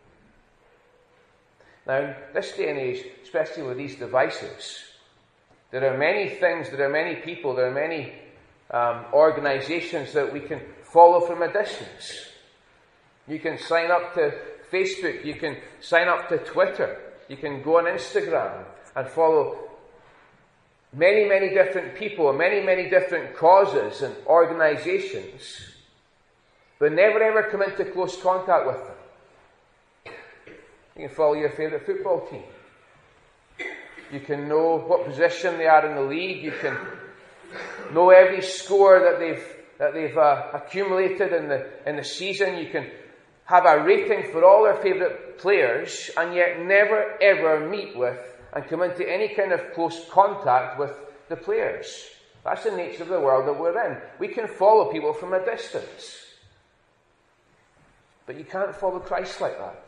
Now, in this day and age, especially with these devices, there are many things, there are many people, there are many um, organizations that we can follow from a distance. You can sign up to Facebook, you can sign up to Twitter, you can go on Instagram and follow many, many different people, many, many different causes and organizations, but never ever come into close contact with them. You can follow your favourite football team. You can know what position they are in the league. You can know every score that they've that they've uh, accumulated in the in the season. You can have a rating for all their favourite players, and yet never ever meet with and come into any kind of close contact with the players. That's the nature of the world that we're in. We can follow people from a distance, but you can't follow Christ like that.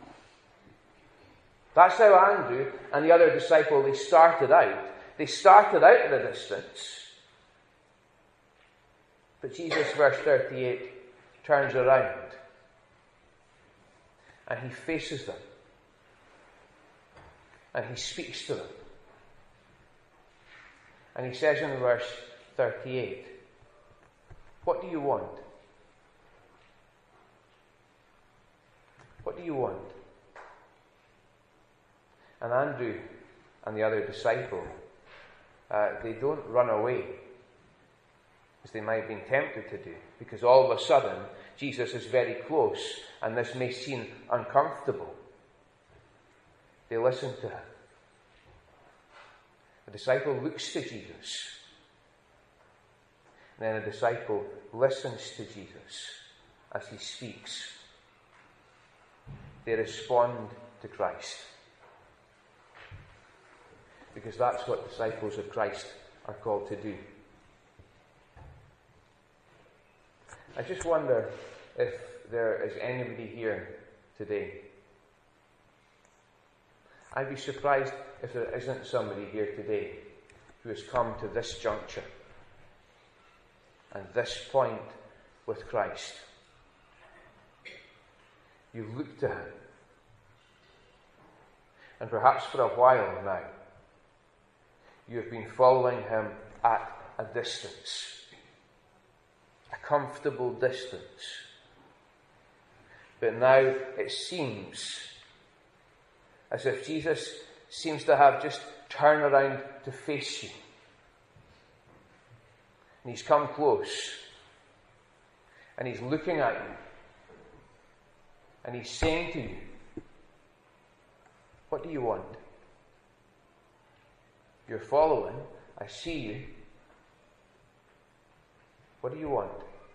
That's how Andrew and the other disciple, they started out. They started out at a distance. But Jesus, verse thirty-eight, turns around and he faces them. And he speaks to them. And he says in verse thirty-eight, "What do you want? What do you want?" And Andrew and the other disciple, uh, they don't run away, as they might have been tempted to do, because all of a sudden Jesus is very close and this may seem uncomfortable. They listen to him. A disciple looks to Jesus, and then a disciple listens to Jesus as he speaks. They respond to Christ. Because that's what disciples of Christ are called to do. I just wonder if there is anybody here today. I'd be surprised if there isn't somebody here today who has come to this juncture and this point with Christ. You look to him. And perhaps for a while now, you have been following him at a distance, a comfortable distance. But now it seems as if Jesus seems to have just turned around to face you. And he's come close. And he's looking at you. And he's saying to you, "What do you want? You're following. I see you. What do you want?"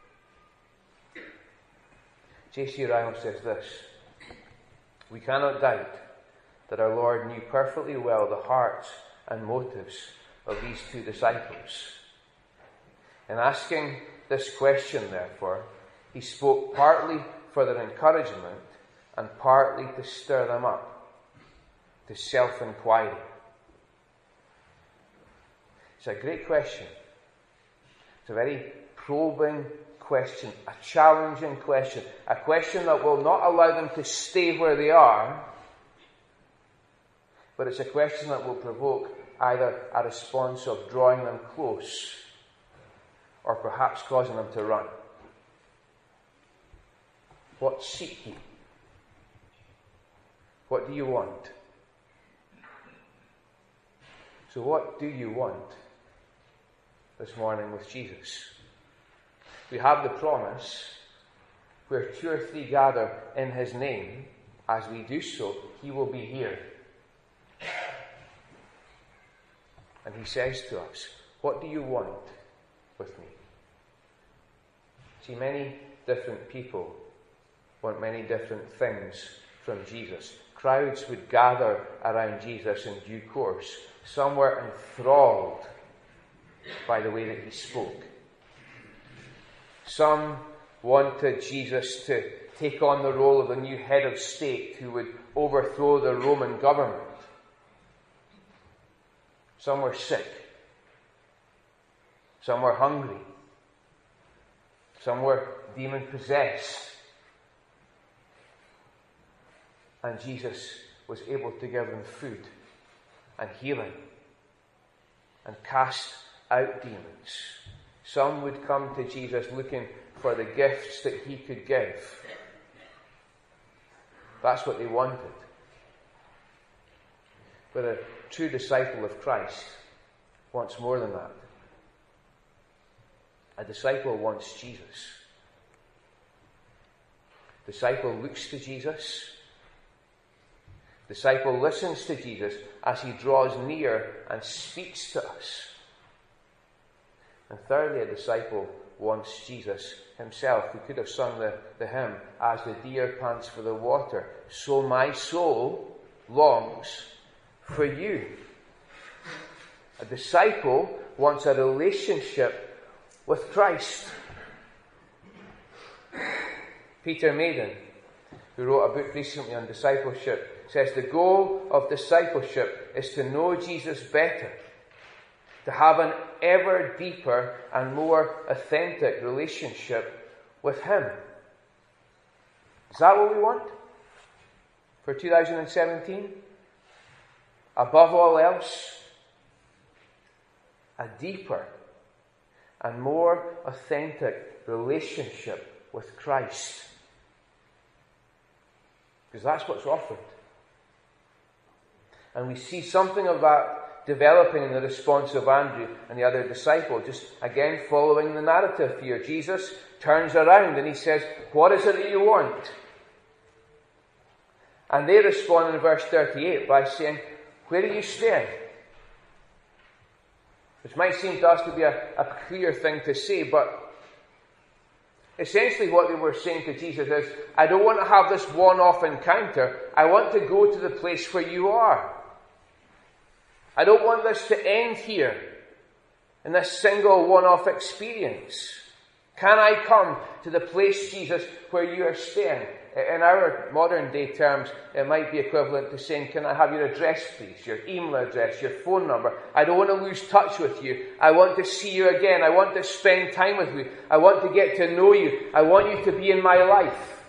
J C Ryle says this: "We cannot doubt that our Lord knew perfectly well the hearts and motives of these two disciples. In asking this question, therefore, he spoke partly for their encouragement and partly to stir them up to self-inquiry." It's a great question. It's a very probing question, a challenging question, a question that will not allow them to stay where they are, but it's a question that will provoke either a response of drawing them close or perhaps causing them to run. What seek ye? What do you want? So what do you want this morning with Jesus? We have the promise, where two or three gather in his name, as we do so, he will be here. And he says to us, what do you want with me? See, many different people want many different things from Jesus. Crowds would gather around Jesus in due course. Some were enthralled by the way that he spoke. Some wanted Jesus to take on the role of a new head of state who would overthrow the Roman government. Some were sick. Some were hungry. Some were demon-possessed. And Jesus was able to give them food and healing and cast out demons. Some would come to Jesus looking for the gifts that he could give. That's what they wanted. But a true disciple of Christ wants more than that. A disciple wants Jesus. Disciple looks to Jesus. Disciple listens to Jesus as he draws near and speaks to us. And thirdly, a disciple wants Jesus himself. We could have sung the, the hymn, as the deer pants for the water, so my soul longs for you. A disciple wants a relationship with Christ. Peter Maiden, who wrote a book recently on discipleship, says the goal of discipleship is to know Jesus better, to have an ever deeper and more authentic relationship with him. Is that what we want for two thousand seventeen? Above all else, a deeper and more authentic relationship with Christ. Because that's what's offered. And we see something of that developing in the response of Andrew and the other disciple, just again following the narrative here. Jesus turns around and he says, what is it that you want? And they respond in verse thirty-eight by saying, where are you staying? Which might seem to us to be a, a clear thing to say, but essentially what they were saying to Jesus is, I don't want to have this one-off encounter. I want to go to the place where you are. I don't want this to end here in this single one-off experience. Can I come to the place, Jesus, where you are staying? In our modern day terms, it might be equivalent to saying, can I have your address, please? Your email address, your phone number. I don't want to lose touch with you. I want to see you again. I want to spend time with you. I want to get to know you. I want you to be in my life.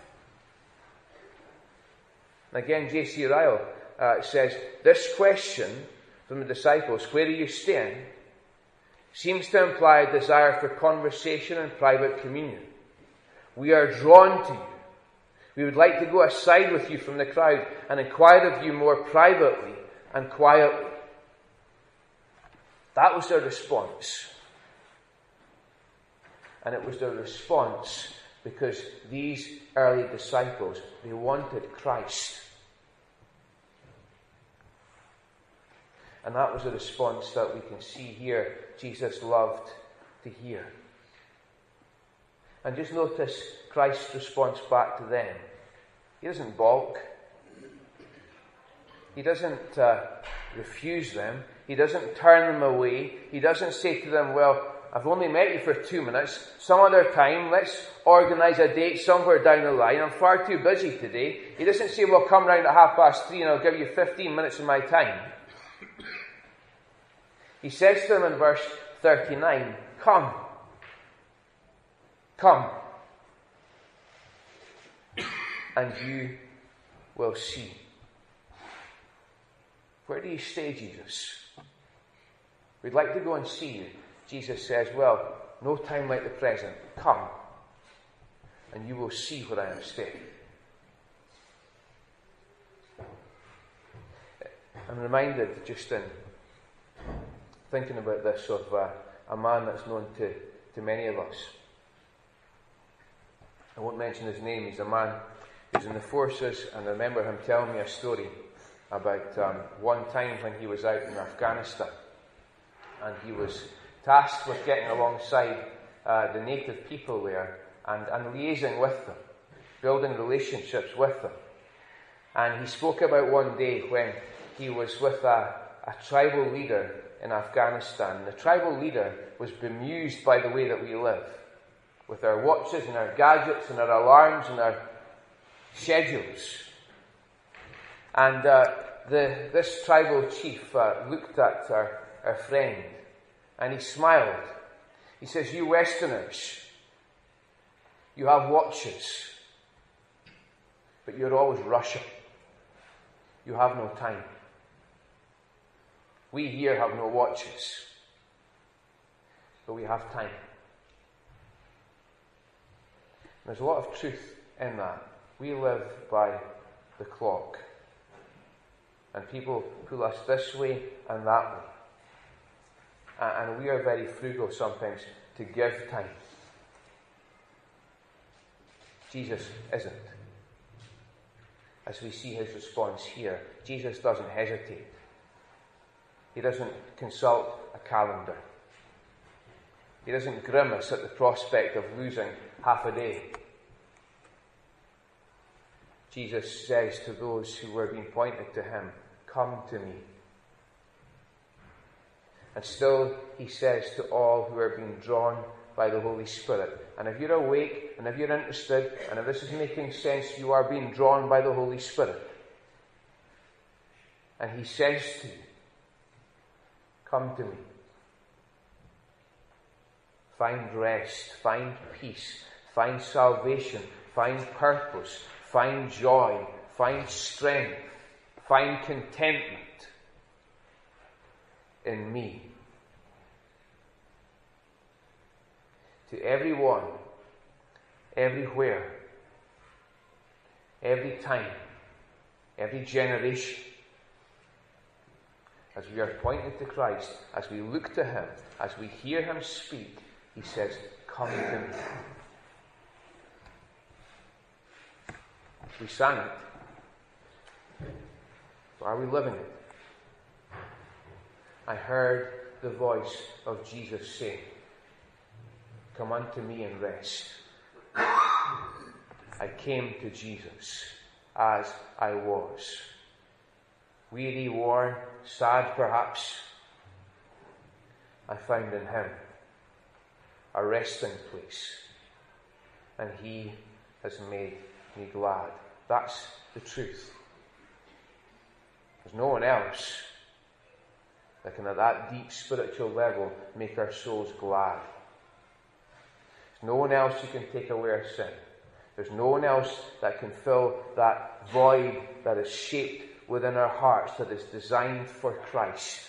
And again, J C Ryle uh, says, this question from the disciples, where are you staying, seems to imply a desire for conversation and private communion. We are drawn to you. We would like to go aside with you from the crowd and inquire of you more privately and quietly. That was their response. And it was their response because these early disciples, they wanted Christ. And that was a response that we can see here Jesus loved to hear. And just notice Christ's response back to them. He doesn't balk. He doesn't uh, refuse them. He doesn't turn them away. He doesn't say to them, well, I've only met you for two minutes. Some other time, let's organise a date somewhere down the line. I'm far too busy today. He doesn't say, well, come round at half past three and I'll give you fifteen minutes of my time. He says to them in verse thirty-nine, come. Come. And you will see. Where do you stay, Jesus? We'd like to go and see you. Jesus says, well, no time like the present. Come, and you will see where I am staying. I'm reminded, just in thinking about this, of uh, a man that's known to, to many of us. I won't mention his name. He's a man who's in the forces, and I remember him telling me a story about um, one time when he was out in Afghanistan, and he was tasked with getting alongside uh, the native people there and, and liaising with them, building relationships with them. And he spoke about one day when he was with a, a tribal leader in Afghanistan. The tribal leader was bemused by the way that we live, with our watches and our gadgets and our alarms and our schedules. And uh, the, this tribal chief uh, looked at our, our friend and he smiled. He says, you Westerners, you have watches, but you're always rushing. You have no time. We here have no watches, but we have time. There's a lot of truth in that. We live by the clock. And people pull us this way and that way. And we are very frugal sometimes to give time. Jesus isn't. As we see his response here, Jesus doesn't hesitate. He doesn't consult a calendar. He doesn't grimace at the prospect of losing half a day. Jesus says to those who were being pointed to him, come to me. And still he says to all who are being drawn by the Holy Spirit, and if you're awake, and if you're interested, and if this is making sense, you are being drawn by the Holy Spirit. And he says to you, come to me. Find rest, find peace, find salvation, find purpose, find joy, find strength, find contentment in me. To everyone, everywhere, every time, every generation, as we are pointed to Christ, as we look to him, as we hear him speak, he says, come to me. We sang it. So are we living it? I heard the voice of Jesus say, come unto me and rest. I came to Jesus as I was. Weary, worn, sad perhaps, I found in him a resting place, and he has made me glad. That's the truth. There's no one else that can at that deep spiritual level make our souls glad. There's no one else who can take away our sin. There's no one else that can fill that void that is shaped within our hearts, that is designed for Christ.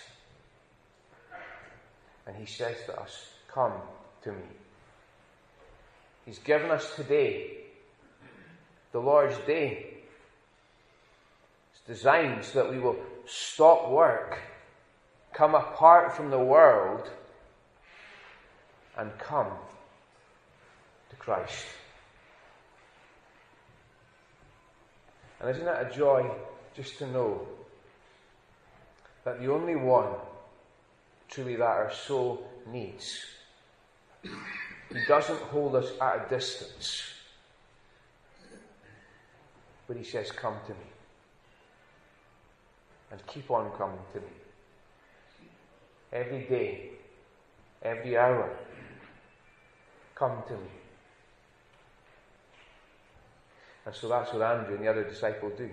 And he says to us, come to me. He's given us today, the Lord's Day. It's designed so that we will stop work, come apart from the world, and come to Christ. And isn't it a joy just to know that the only one truly that our soul needs, he doesn't hold us at a distance, but he says, come to me. And keep on coming to me. Every day, every hour, come to me. And so that's what Andrew and the other disciple do.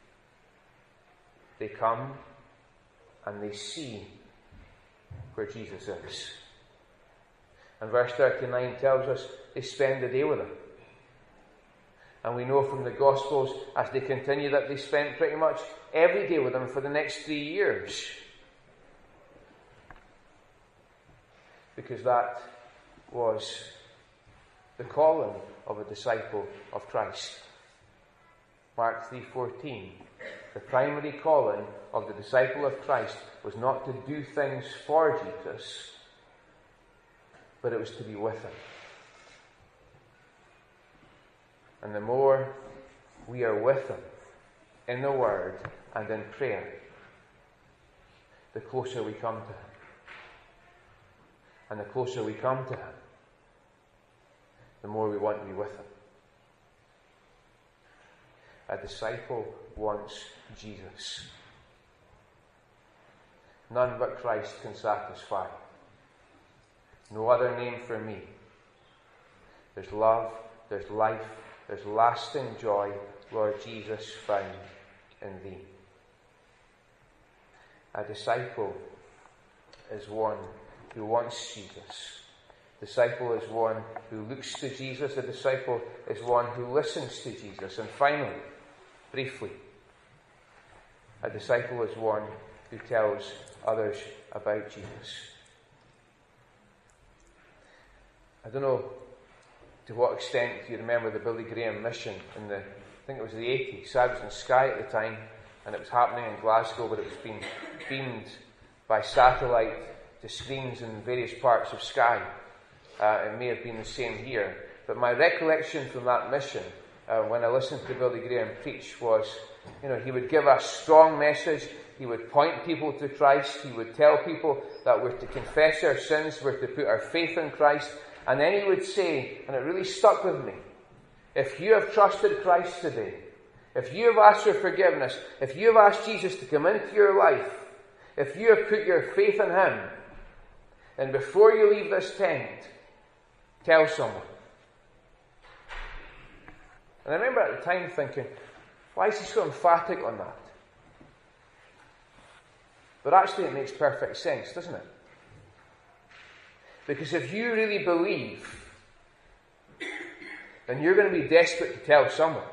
They come and they see where Jesus is. And verse thirty-nine tells us they spend the day with him. And we know from the Gospels, as they continue, that they spent pretty much every day with him for the next three years. because that was the calling of a disciple of Christ. Mark three fourteen. The primary calling of the disciple of Christ was not to do things for Jesus, but it was to be with him. And the more we are with him in the Word and in prayer, the closer we come to him. And the closer we come to him, the more we want to be with him. A disciple wants Jesus. None but Christ can satisfy. No other name for me. There's love, there's life, there's lasting joy, Lord Jesus, found in thee. A disciple is one who wants Jesus. A disciple is one who looks to Jesus. A disciple is one who listens to Jesus. And finally, briefly, a disciple is one who tells others about Jesus. I don't know to what extent you remember the Billy Graham mission in the, I think it was the eighties. I was in Skye at the time, and it was happening in Glasgow, but it was being beamed by satellite to screens in various parts of Skye. Uh, it may have been the same here. But my recollection from that mission, uh, when I listened to Billy Graham preach, was, you know, he would give a strong message. He would point people to Christ. He would tell people that we're to confess our sins, we're to put our faith in Christ. And then he would say, and it really stuck with me, if you have trusted Christ today, if you have asked for forgiveness, if you have asked Jesus to come into your life, if you have put your faith in him, then before you leave this tent, tell someone. And I remember at the time thinking, why is he so emphatic on that? But actually it makes perfect sense, doesn't it? Because if you really believe, then you're going to be desperate to tell someone.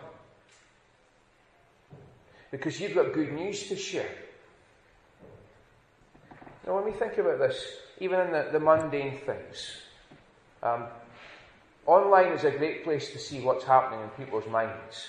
Because you've got good news to share. Now, when we think about this, even in the, the mundane things, um, online is a great place to see what's happening in people's minds.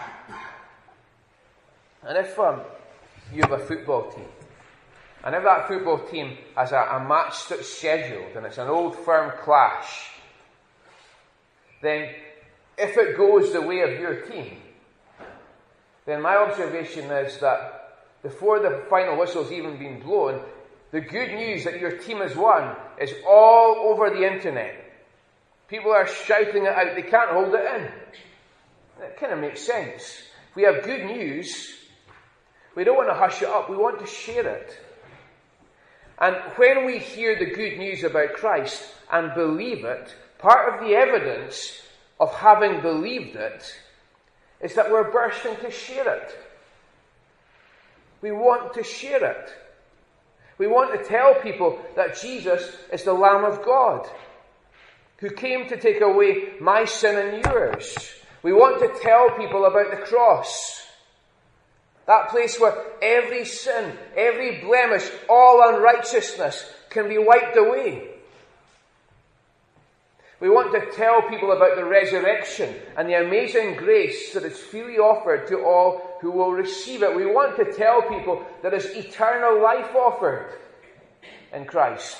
And if um, you have a football team, and if that football team has a, a match that's scheduled, and it's an old firm clash, then if it goes the way of your team, then my observation is that before the final whistle's even been blown, the good news that your team has won is all over the internet. People are shouting it out. They can't hold it in. It kind of makes sense. If we have good news, we don't want to hush it up. We want to share it. And when we hear the good news about Christ and believe it, part of the evidence of having believed it is that we're bursting to share it. We want to share it. We want to tell people that Jesus is the Lamb of God, who came to take away my sin and yours. We want to tell people about the cross. That place where every sin, every blemish, all unrighteousness can be wiped away. We want to tell people about the resurrection and the amazing grace that is freely offered to all who will receive it. We want to tell people that there is eternal life offered in Christ.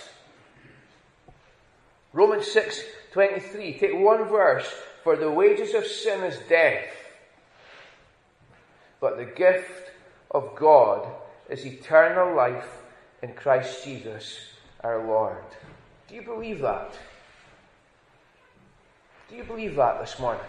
Romans six twenty-three, take one verse. For the wages of sin is death, but the gift of God is eternal life in Christ Jesus our Lord. Do you believe that? Do you believe that this morning?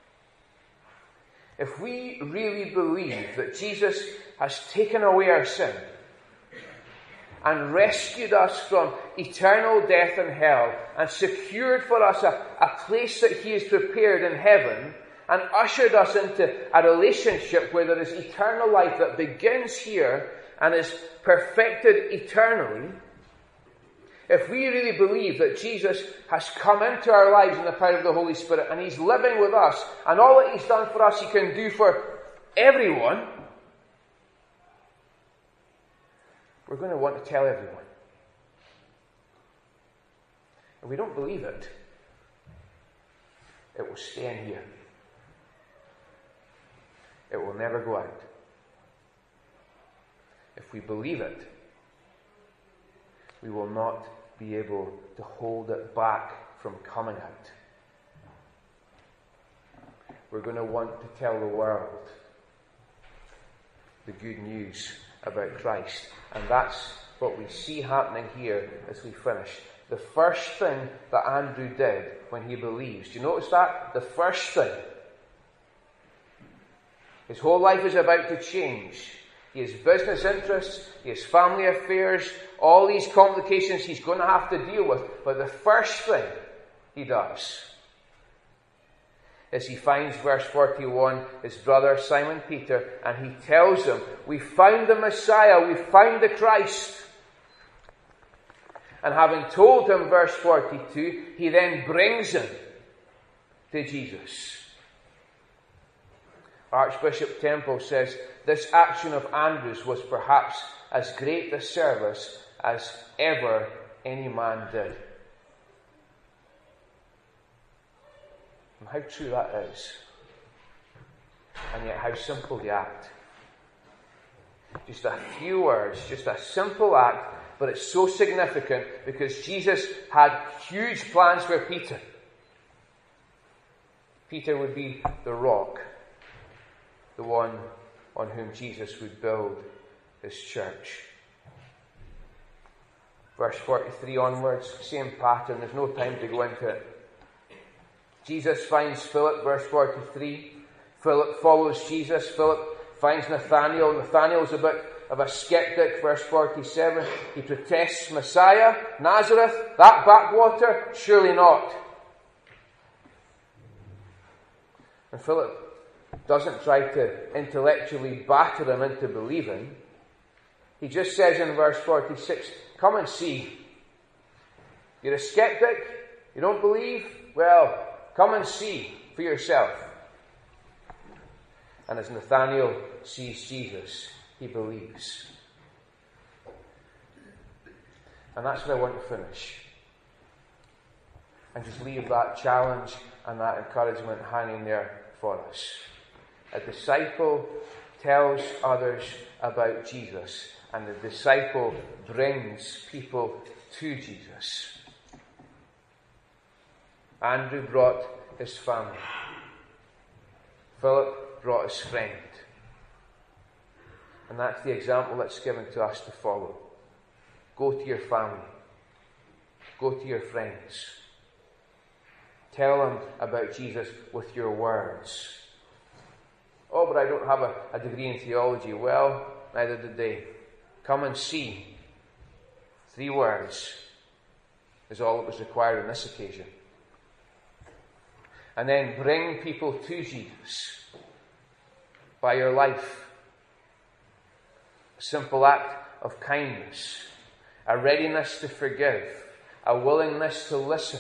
If we really believe that Jesus has taken away our sin and rescued us from eternal death and hell and secured for us a, a place that he has prepared in heaven and ushered us into a relationship where there is eternal life that begins here and is perfected eternally, if we really believe that Jesus has come into our lives in the power of the Holy Spirit and he's living with us and all that he's done for us he can do for everyone, we're going to want to tell everyone. and we don't believe it, it will stay in here. It will never go out. If we believe it, we will not be able to hold it back from coming out. We're going to want to tell the world the good news about Christ. And that's what we see happening here as we finish. The first thing that Andrew did when he believes, do you notice that? The first thing. His whole life is about to change. He has business interests, he has family affairs, all these complications he's going to have to deal with. But the first thing he does is he finds, verse forty-one, his brother Simon Peter, and he tells him, we found the Messiah, we found the Christ. And having told him, verse forty-two, he then brings him to Jesus. Archbishop Temple says, this action of Andrew's was perhaps as great a service as ever any man did. And how true that is. And yet how simple the act. Just a few words, just a simple act, but it's so significant because Jesus had huge plans for Peter. Peter would be the rock, the one on whom Jesus would build his church. Verse forty-three onwards, same pattern, there's no time to go into it. Jesus finds Philip, verse forty-three. Philip follows Jesus. Philip finds Nathanael. Nathanael's a bit of a skeptic, verse forty-seven. He protests, Messiah, Nazareth, that backwater? Surely not. And Philip doesn't try to intellectually batter him into believing. He just says in verse forty-six, come and see. You're a skeptic? You don't believe? Well, come and see for yourself. And as Nathanael sees Jesus, he believes. And that's where I want to finish. And just leave that challenge and that encouragement hanging there for us. A disciple tells others about Jesus, and the disciple brings people to Jesus. Andrew brought his family. Philip brought his friend. And that's the example that's given to us to follow. Go to your family. Go to your friends. Tell them about Jesus with your words. Oh, but I don't have a, a degree in theology. Well, neither did they. Come and see. Three words is all that was required on this occasion. And then bring people to Jesus by your life. A simple act of kindness, a readiness to forgive, a willingness to listen.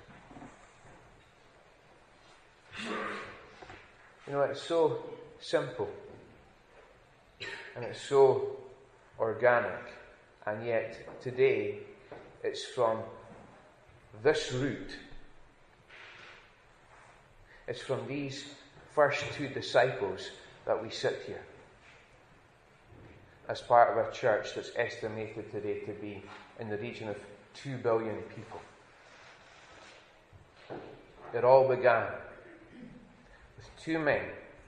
You know, it's so simple and it's so organic, and yet today it's from this root. It's from these first two disciples that we sit here as part of a church that's estimated today to be in the region of two billion people. It all began with two men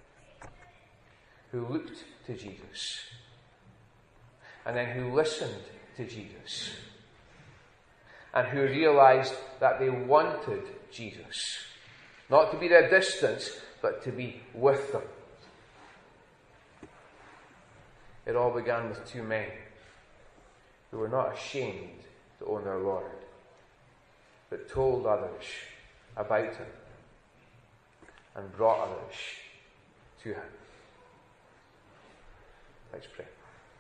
who looked to Jesus and then who listened to Jesus and who realized that they wanted Jesus. Not to be at a distance, but to be with them. It all began with two men who were not ashamed to own their Lord, but told others about him and brought others to him. Let's pray.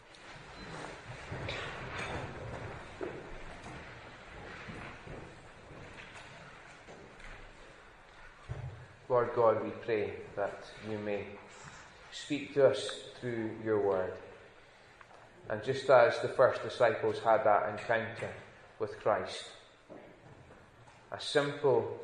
Lord God, we pray that you may speak to us through your word. And just as the first disciples had that encounter with Christ, a simple,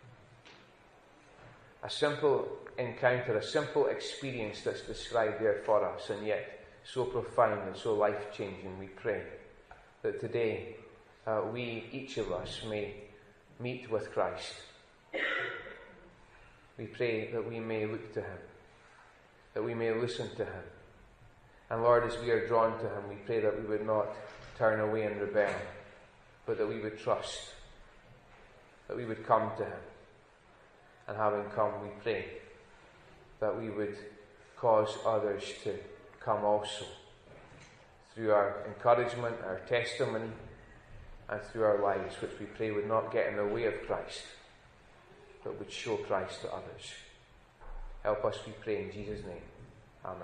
a simple encounter, a simple experience that's described there for us, and yet so profound and so life-changing. We pray that today uh, we, each of us, may meet with Christ. We pray that we may look to him, that we may listen to him. And Lord, as we are drawn to him, we pray that we would not turn away and rebel, but that we would trust, that we would come to him. And having come, we pray that we would cause others to come also, through our encouragement, our testimony, and through our lives, which we pray would not get in the way of Christ, but would show Christ to others. Help us, we pray, in Jesus' name. Amen.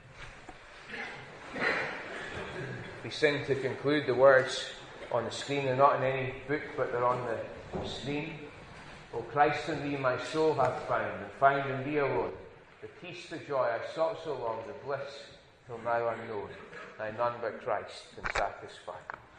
We sing to conclude the words on the screen. They're not in any book, but they're on the screen. O Christ, in thee my soul hath found, and found in thee alone the peace, the joy I sought so long, the bliss till now unknown. Now none but Christ can satisfy.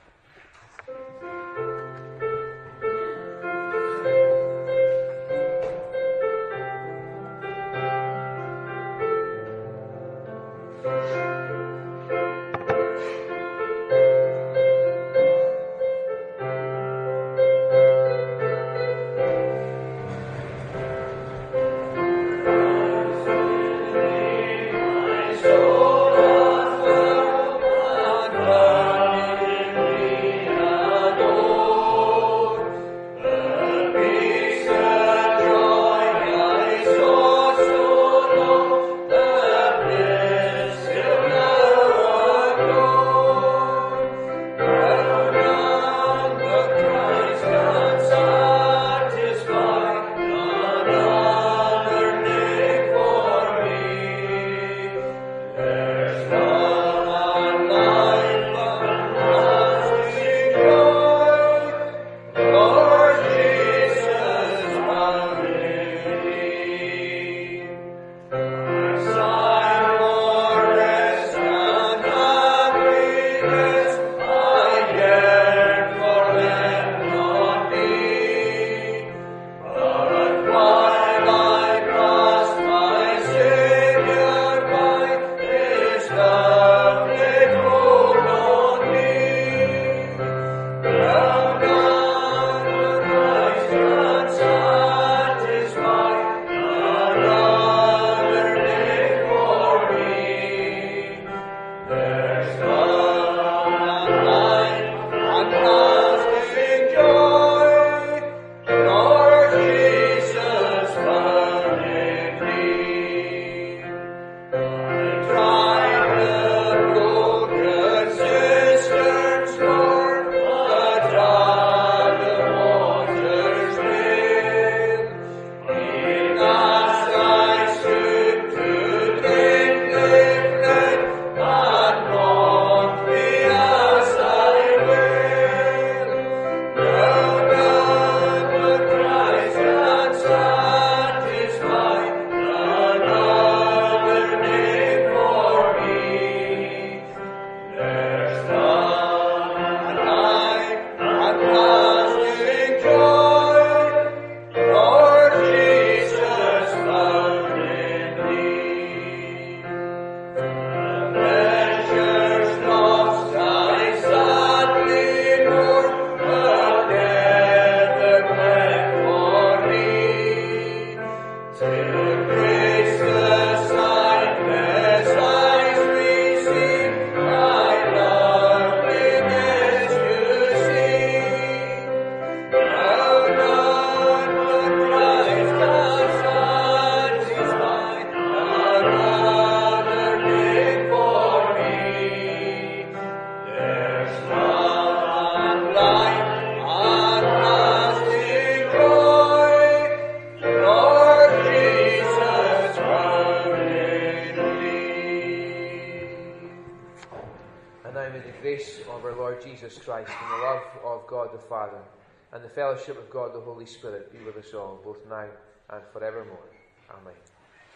Jesus Christ, and the love of God the Father, and the fellowship of God the Holy Spirit be with us all, both now and forevermore. Amen.